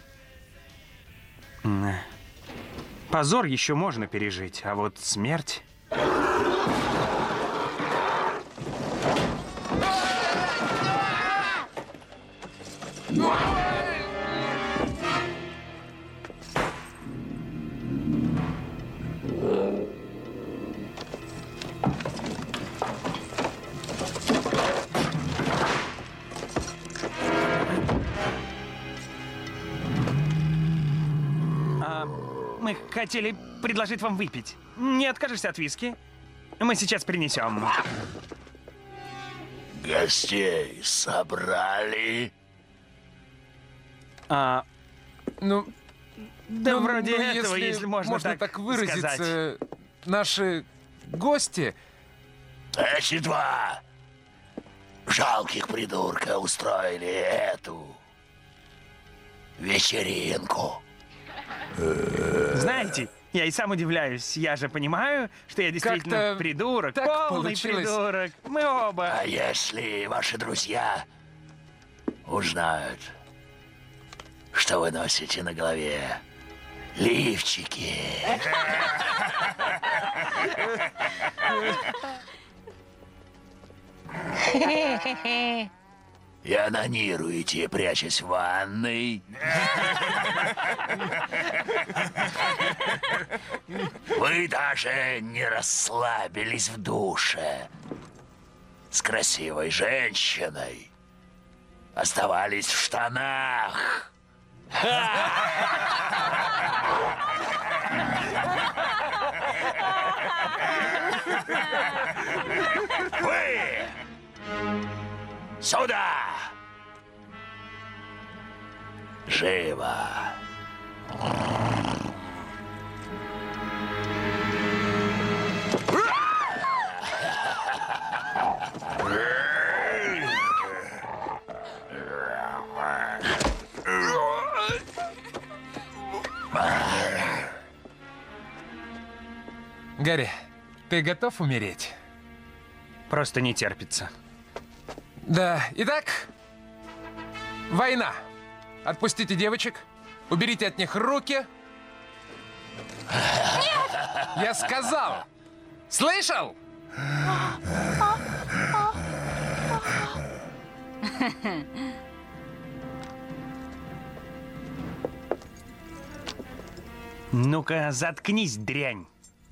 Позор еще можно пережить, а вот смерть... Мы хотели предложить вам выпить. Не откажешься от виски? Мы сейчас принесем. Гостей собрали? Ну, да вроде этого, если можно так выразиться, сказать. Наши гости... Эти два жалких придурка устроили эту вечеринку. Знаете, я и сам удивляюсь. Я же понимаю, что я действительно Как-то придурок, так полный получилось. придурок. Мы оба. А если ваши друзья узнают, что вы носите на голове лифчики? И анонируете, прячась в ванной? Вы даже не расслабились в душе с красивой женщиной. Оставались в штанах. Вы! Сюда! Живо! Гарри, ты готов умереть? Просто не терпится. Да, итак, война. Отпустите девочек, уберите от них руки. Нет! Я сказал! Слышал? Ну-ка, заткнись, дрянь.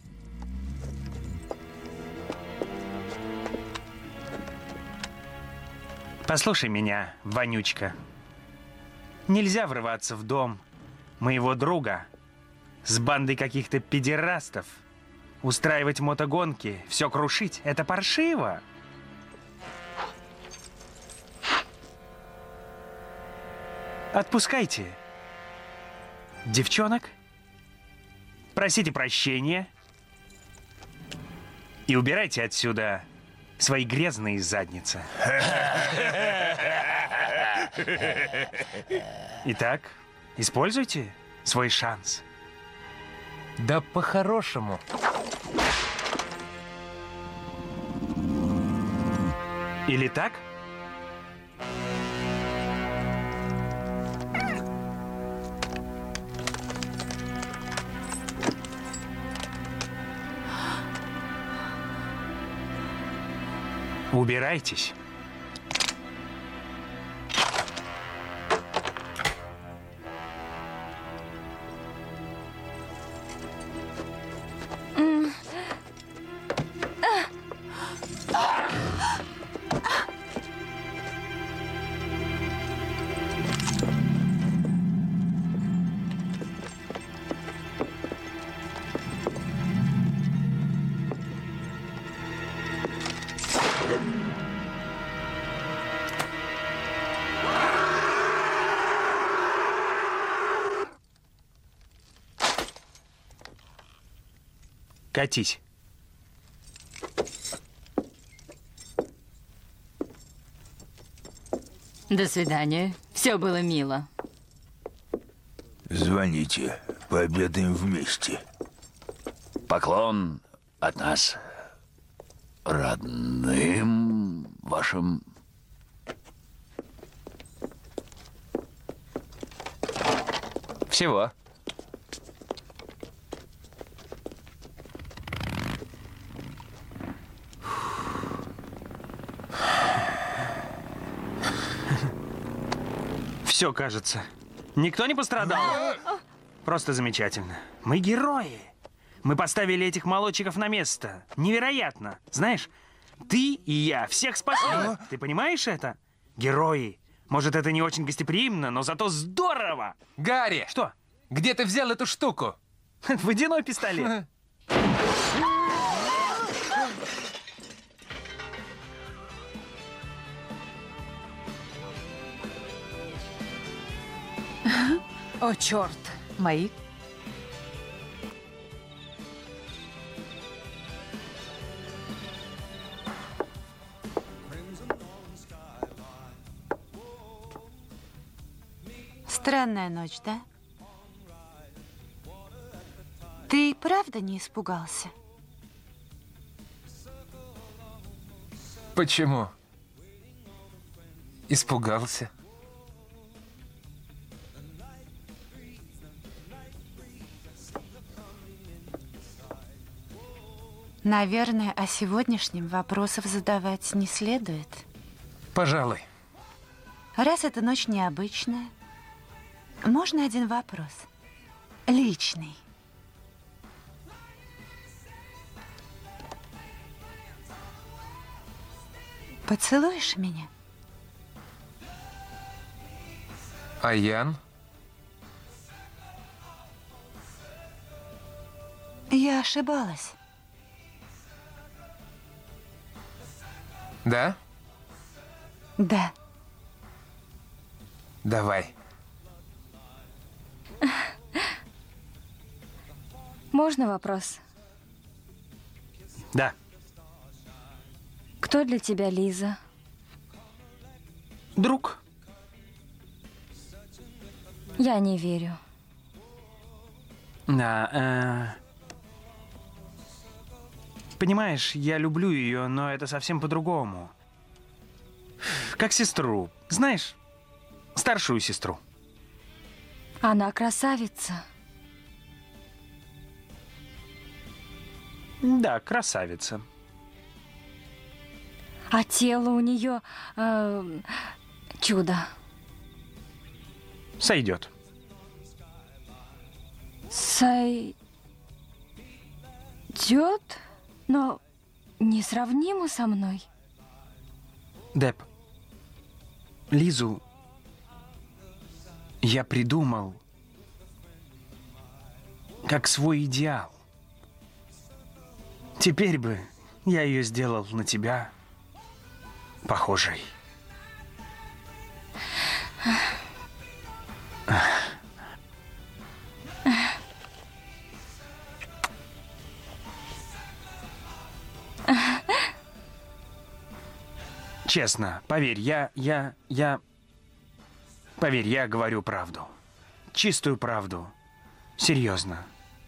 Послушай меня, вонючка. Нельзя врываться в дом моего друга с бандой каких-то педерастов. Устраивать мотогонки, все крушить — это паршиво. Отпускайте девчонок, просите прощения и убирайте отсюда свои грязные задницы. Итак, используйте свой шанс. Да по-хорошему. Или так? Убирайтесь. Катись. До свидания. Все было мило. Звоните, пообедаем вместе. Поклон от нас родным вашим. Всего. Все, кажется. Никто не пострадал? Просто замечательно. Мы герои. Мы поставили этих молодчиков на место. Невероятно. Знаешь, ты и я всех спасли. Ты понимаешь это? Герои. Может, это не очень гостеприимно, но зато здорово. Гарри! Что? Где ты взял эту штуку? Водяной пистолет. О, черт. Мои. Странная ночь, да? Ты правда не испугался? Почему? Испугался. Наверное, о сегодняшнем вопросов задавать не следует. Пожалуй. Раз эта ночь необычная, можно один вопрос? Личный. Поцелуешь меня? А Ян? Я ошибалась. Да? Да. Давай. Можно вопрос? Да. Кто для тебя Лиза? Друг. Я не верю. Да, Понимаешь, я люблю ее, но это совсем по-другому. Как сестру. Знаешь, старшую сестру. Она красавица. Да, красавица. А тело у нее чудо. Сойдет. Сойдет, но несравнимо со мной. Деб, Лизу я придумал как свой идеал. Теперь бы я ее сделал на тебя похожей. Честно, поверь, Поверь, я говорю правду. Чистую правду. Серьезно.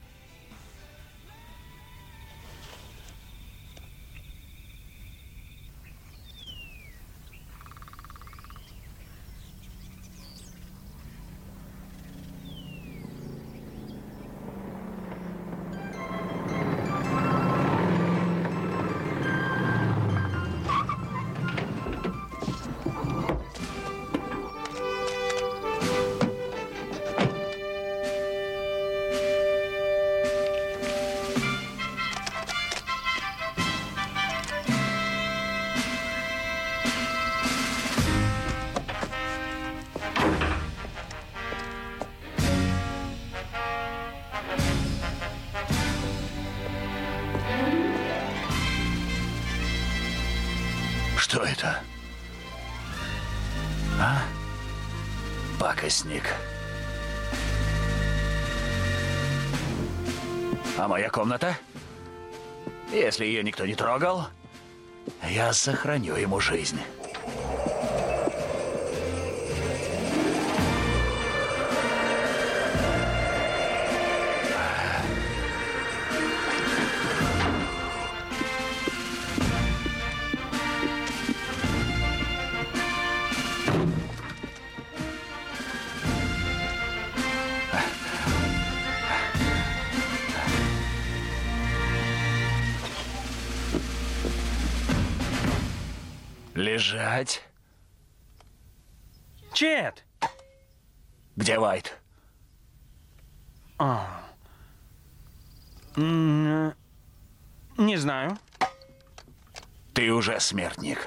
Что это? А? Пакостник. А моя комната? Если ее никто не трогал, я сохраню ему жизнь. Лежать. Чет! Где Вайт? Не знаю. Ты уже смертник.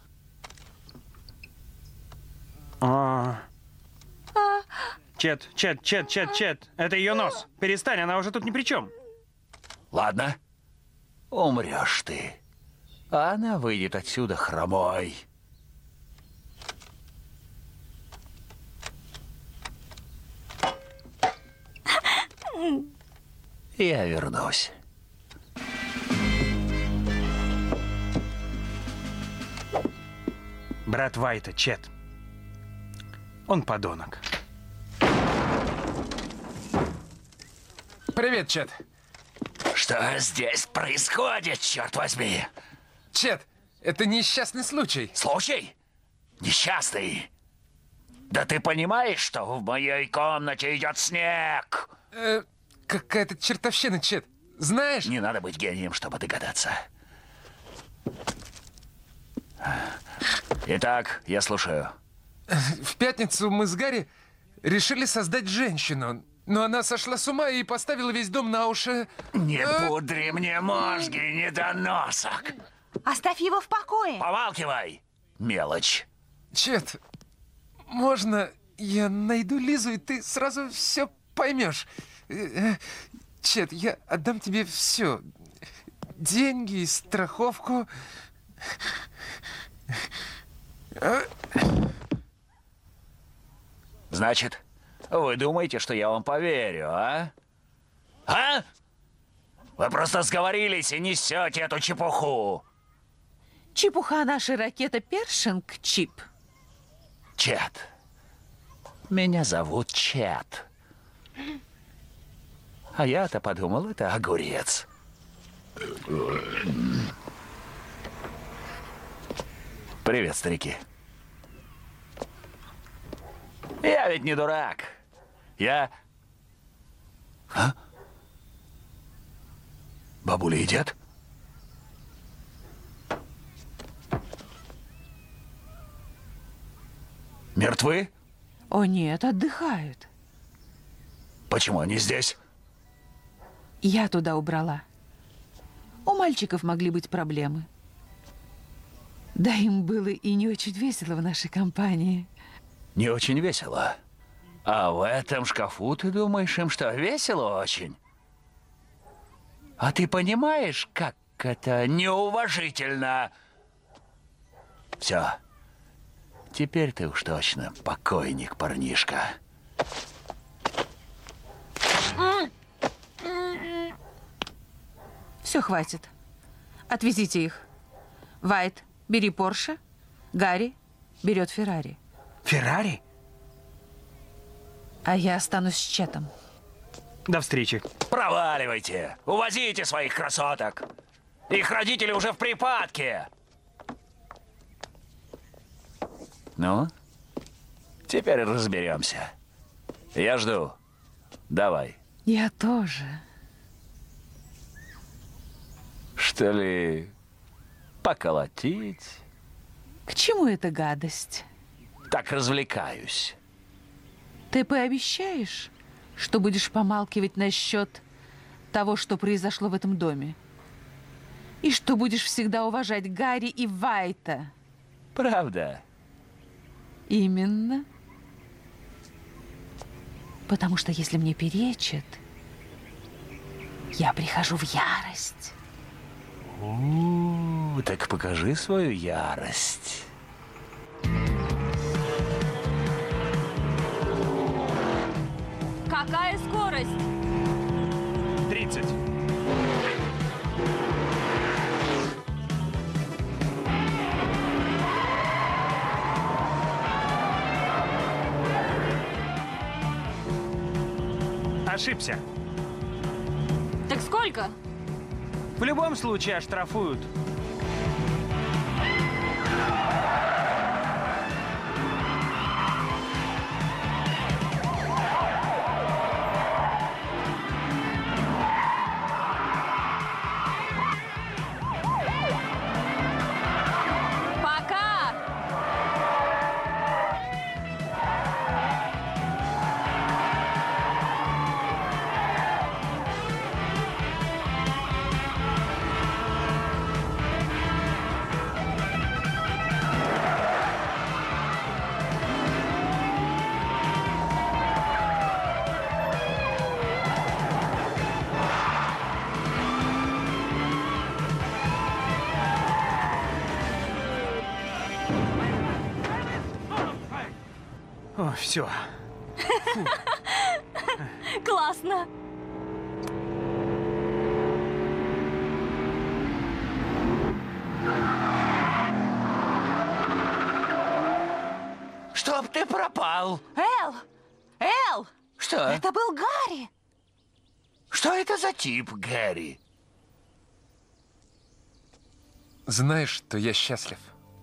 Чет. Это ее нос. Перестань, она уже тут ни при чем. Ладно. Умрешь ты. А она выйдет отсюда хромой. Я вернусь. Брат Вайта, Чет. Он подонок. Привет, Чет. Что здесь происходит, черт возьми? Чет, это несчастный случай. Случай? Несчастный? Да ты понимаешь, что в моей комнате идет снег? Какая-то чертовщина, Чет. Знаешь? Не надо быть гением, чтобы догадаться. Итак, я слушаю. В пятницу мы с Гарри решили создать женщину. Но она сошла с ума и поставила весь дом на уши. Не пудри мне мозги, недоносок. Оставь его в покое. Помалкивай, мелочь. Чет, можно я найду Лизу, и ты сразу все поймешь? Чет, я отдам тебе все. Деньги, страховку. Значит, вы думаете, что я вам поверю, а? А? Вы просто сговорились и несете эту чепуху. Чепуха наша ракета Першинг, Чип. Чет. Меня зовут Чет. А я-то подумал, это огурец. Привет, старики. Я ведь не дурак. Я... А? Бабуля и дед? Мертвы? О нет, отдыхают. Почему они здесь? Я туда убрала. У мальчиков могли быть проблемы. Да им было и не очень весело в нашей компании. Не очень весело. А в этом шкафу, ты думаешь, им что, весело очень? А ты понимаешь, как это неуважительно? Все. Теперь ты уж точно покойник, парнишка. Все, хватит. Отвезите их. Вайт, бери Порше. Гарри берет Феррари. Феррари? А я останусь с Четом. До встречи. Проваливайте! Увозите своих красоток! Их родители уже в припадке! Ну, теперь разберемся. Я жду. Давай. Я тоже. Что ли, поколотить? К чему эта гадость? Так развлекаюсь. Ты пообещаешь, что будешь помалкивать насчет того, что произошло в этом доме? И что будешь всегда уважать Гарри и Вайта? Правда? Именно. Потому что если мне перечат, я прихожу в ярость. Так покажи свою ярость. Какая скорость? 30. Ошибся. Так сколько? В любом случае оштрафуют. Пока! О, все. Классно! Чтоб ты пропал! Эл! Эл! Что? Это был Гарри! Что это за тип, Гарри? Знаешь, что я счастлив.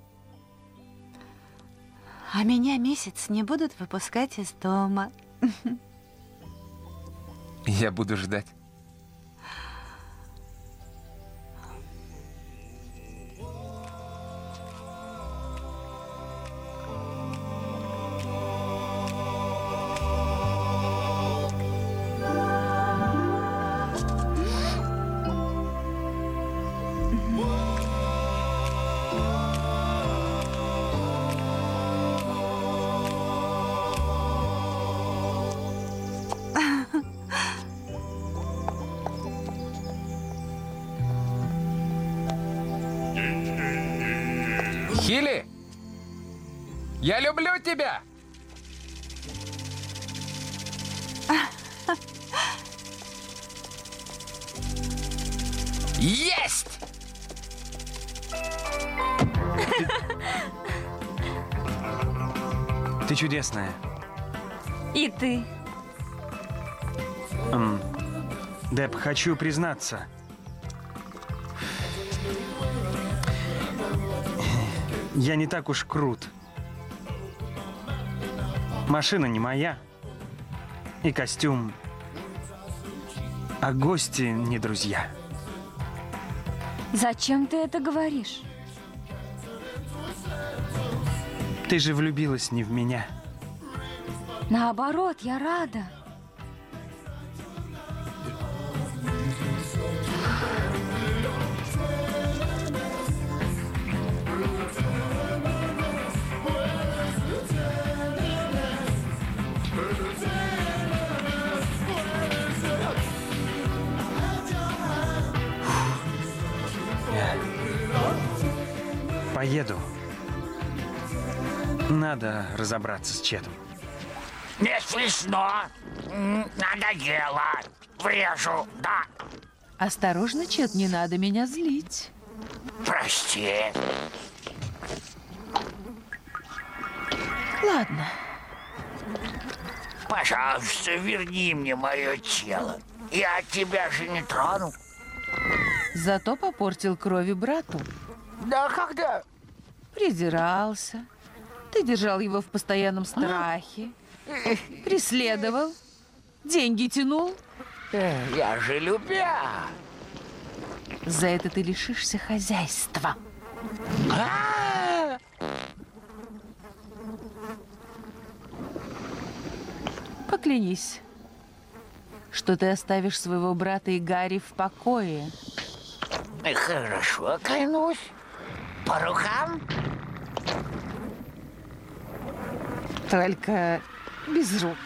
А меня месяц не будут выпускать из дома. Я буду ждать. Хилли! Я люблю тебя! Есть! Ты чудесная. И ты. Деб, хочу признаться. Я не так уж крут. Машина не моя. И костюм. А гости не друзья. Зачем ты это говоришь? Ты же влюбилась не в меня. Наоборот, я рада. Поеду. Надо разобраться с Четом. Не смешно. Надоело. Врежу, да. Осторожно, Чет, не надо меня злить. Прости. Ладно. Пожалуйста, верни мне мое тело. Я тебя же не трону. Зато попортил крови брату. Да когда? Придирался. Ты держал его в постоянном страхе. Преследовал. Деньги тянул. Я же любя. За это ты лишишься хозяйства. Поклянись, что ты оставишь своего брата и Гарри в покое. Хорошо, клянусь. По рукам? Только без рук.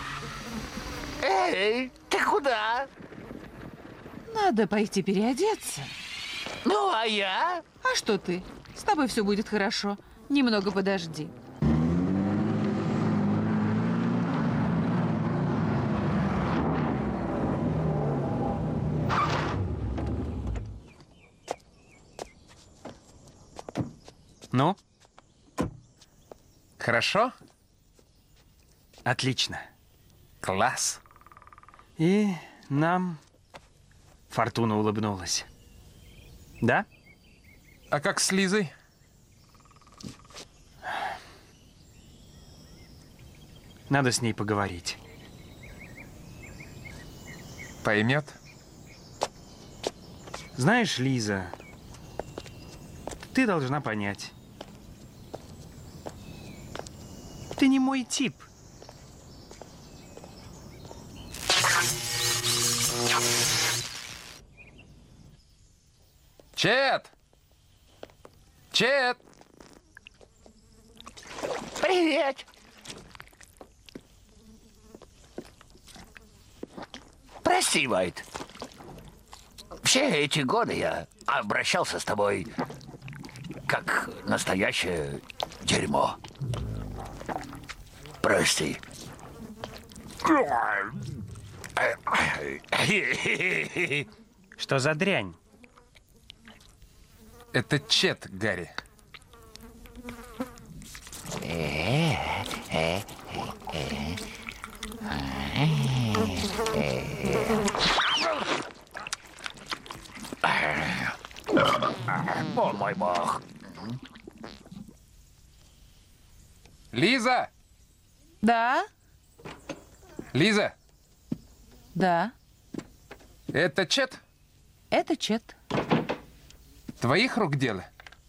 Эй, ты куда? Надо пойти переодеться. Ну, а я? А что ты? С тобой все будет хорошо. Немного подожди. Ну? Хорошо? Отлично. Класс. И нам фортуна улыбнулась. Да? А как с Лизой? Надо с ней поговорить. Поймет? Знаешь, Лиза, ты должна понять. Ты не мой тип. Чет! Чет! Привет. Прости, Вайт. Все эти годы я обращался с тобой как настоящее дерьмо. Прости. Что за дрянь? Это Чет, Гарри. О, мой бог. Лиза! Да? Лиза! Да. Это Чет? Это Чет. Твоих рук дело?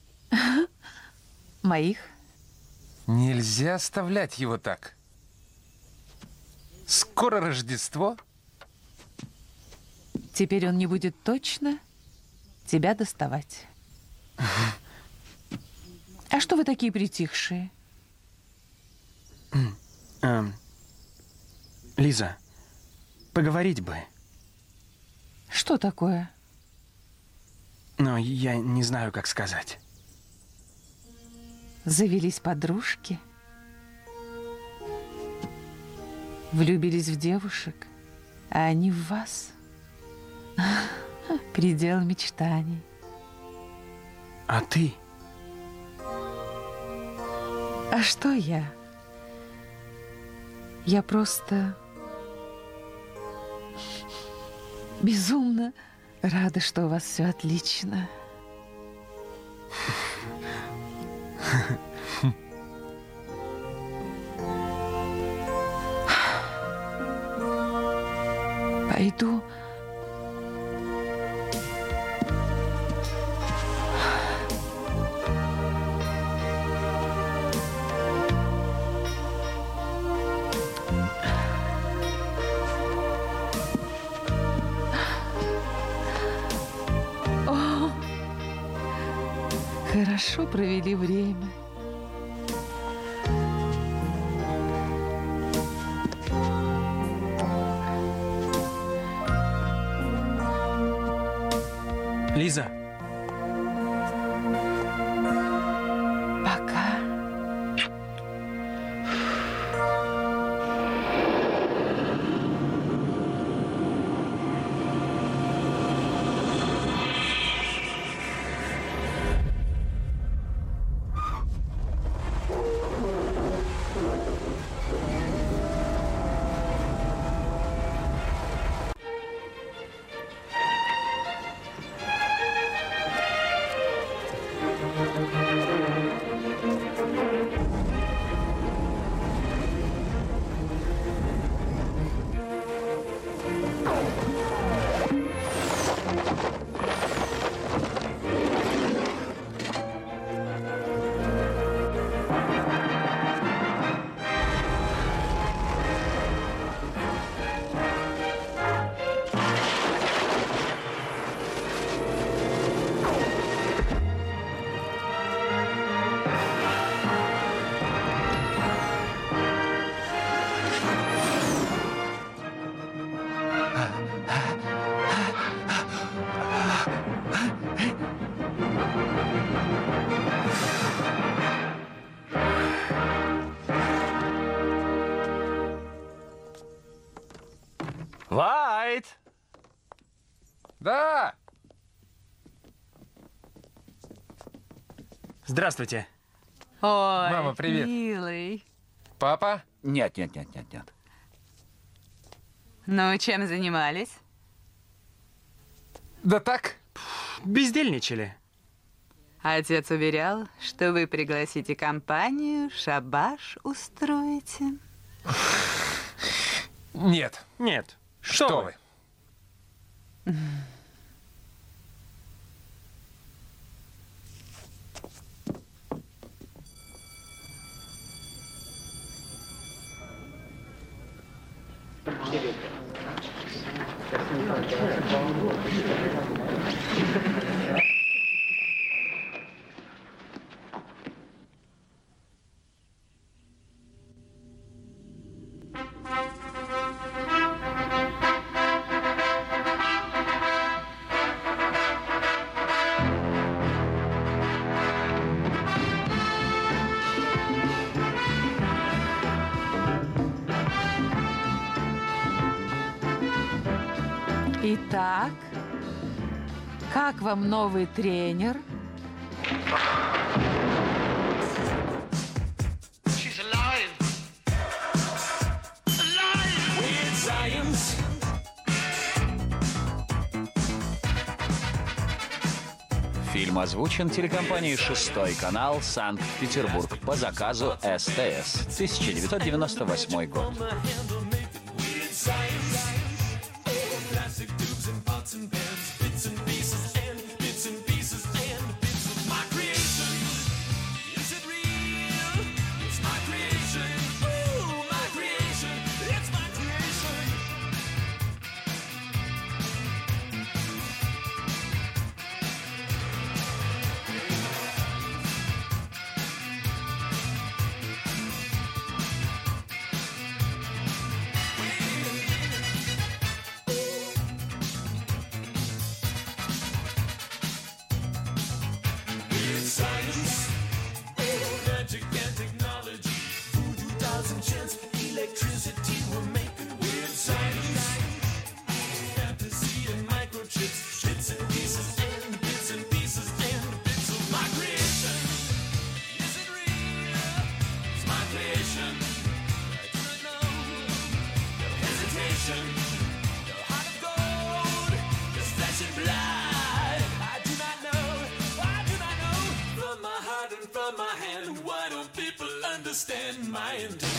Моих. Нельзя оставлять его так. Скоро Рождество. Теперь он не будет точно тебя доставать. А что вы такие притихшие? Лиза, поговорить бы. Что такое? Но я не знаю, как сказать. Завелись подружки? Влюбились в девушек, а они в вас? Предел мечтаний. А ты? А что я? Я просто безумно рада, что у вас все отлично. Пойду. О, хорошо провели время. Лиза. Пока. Вайт! Да! Здравствуйте. Ой, Мама, привет. милый. Папа? Нет. Ну, чем занимались? Да так. Бездельничали. Отец уверял, что вы пригласите компанию, шабаш устроите. Нет. Нет. Что вы? Итак, как вам новый тренер? Фильм озвучен телекомпанией «Шестой канал», Санкт-Петербург, по заказу СТС. 1998 год. From my hand my intention.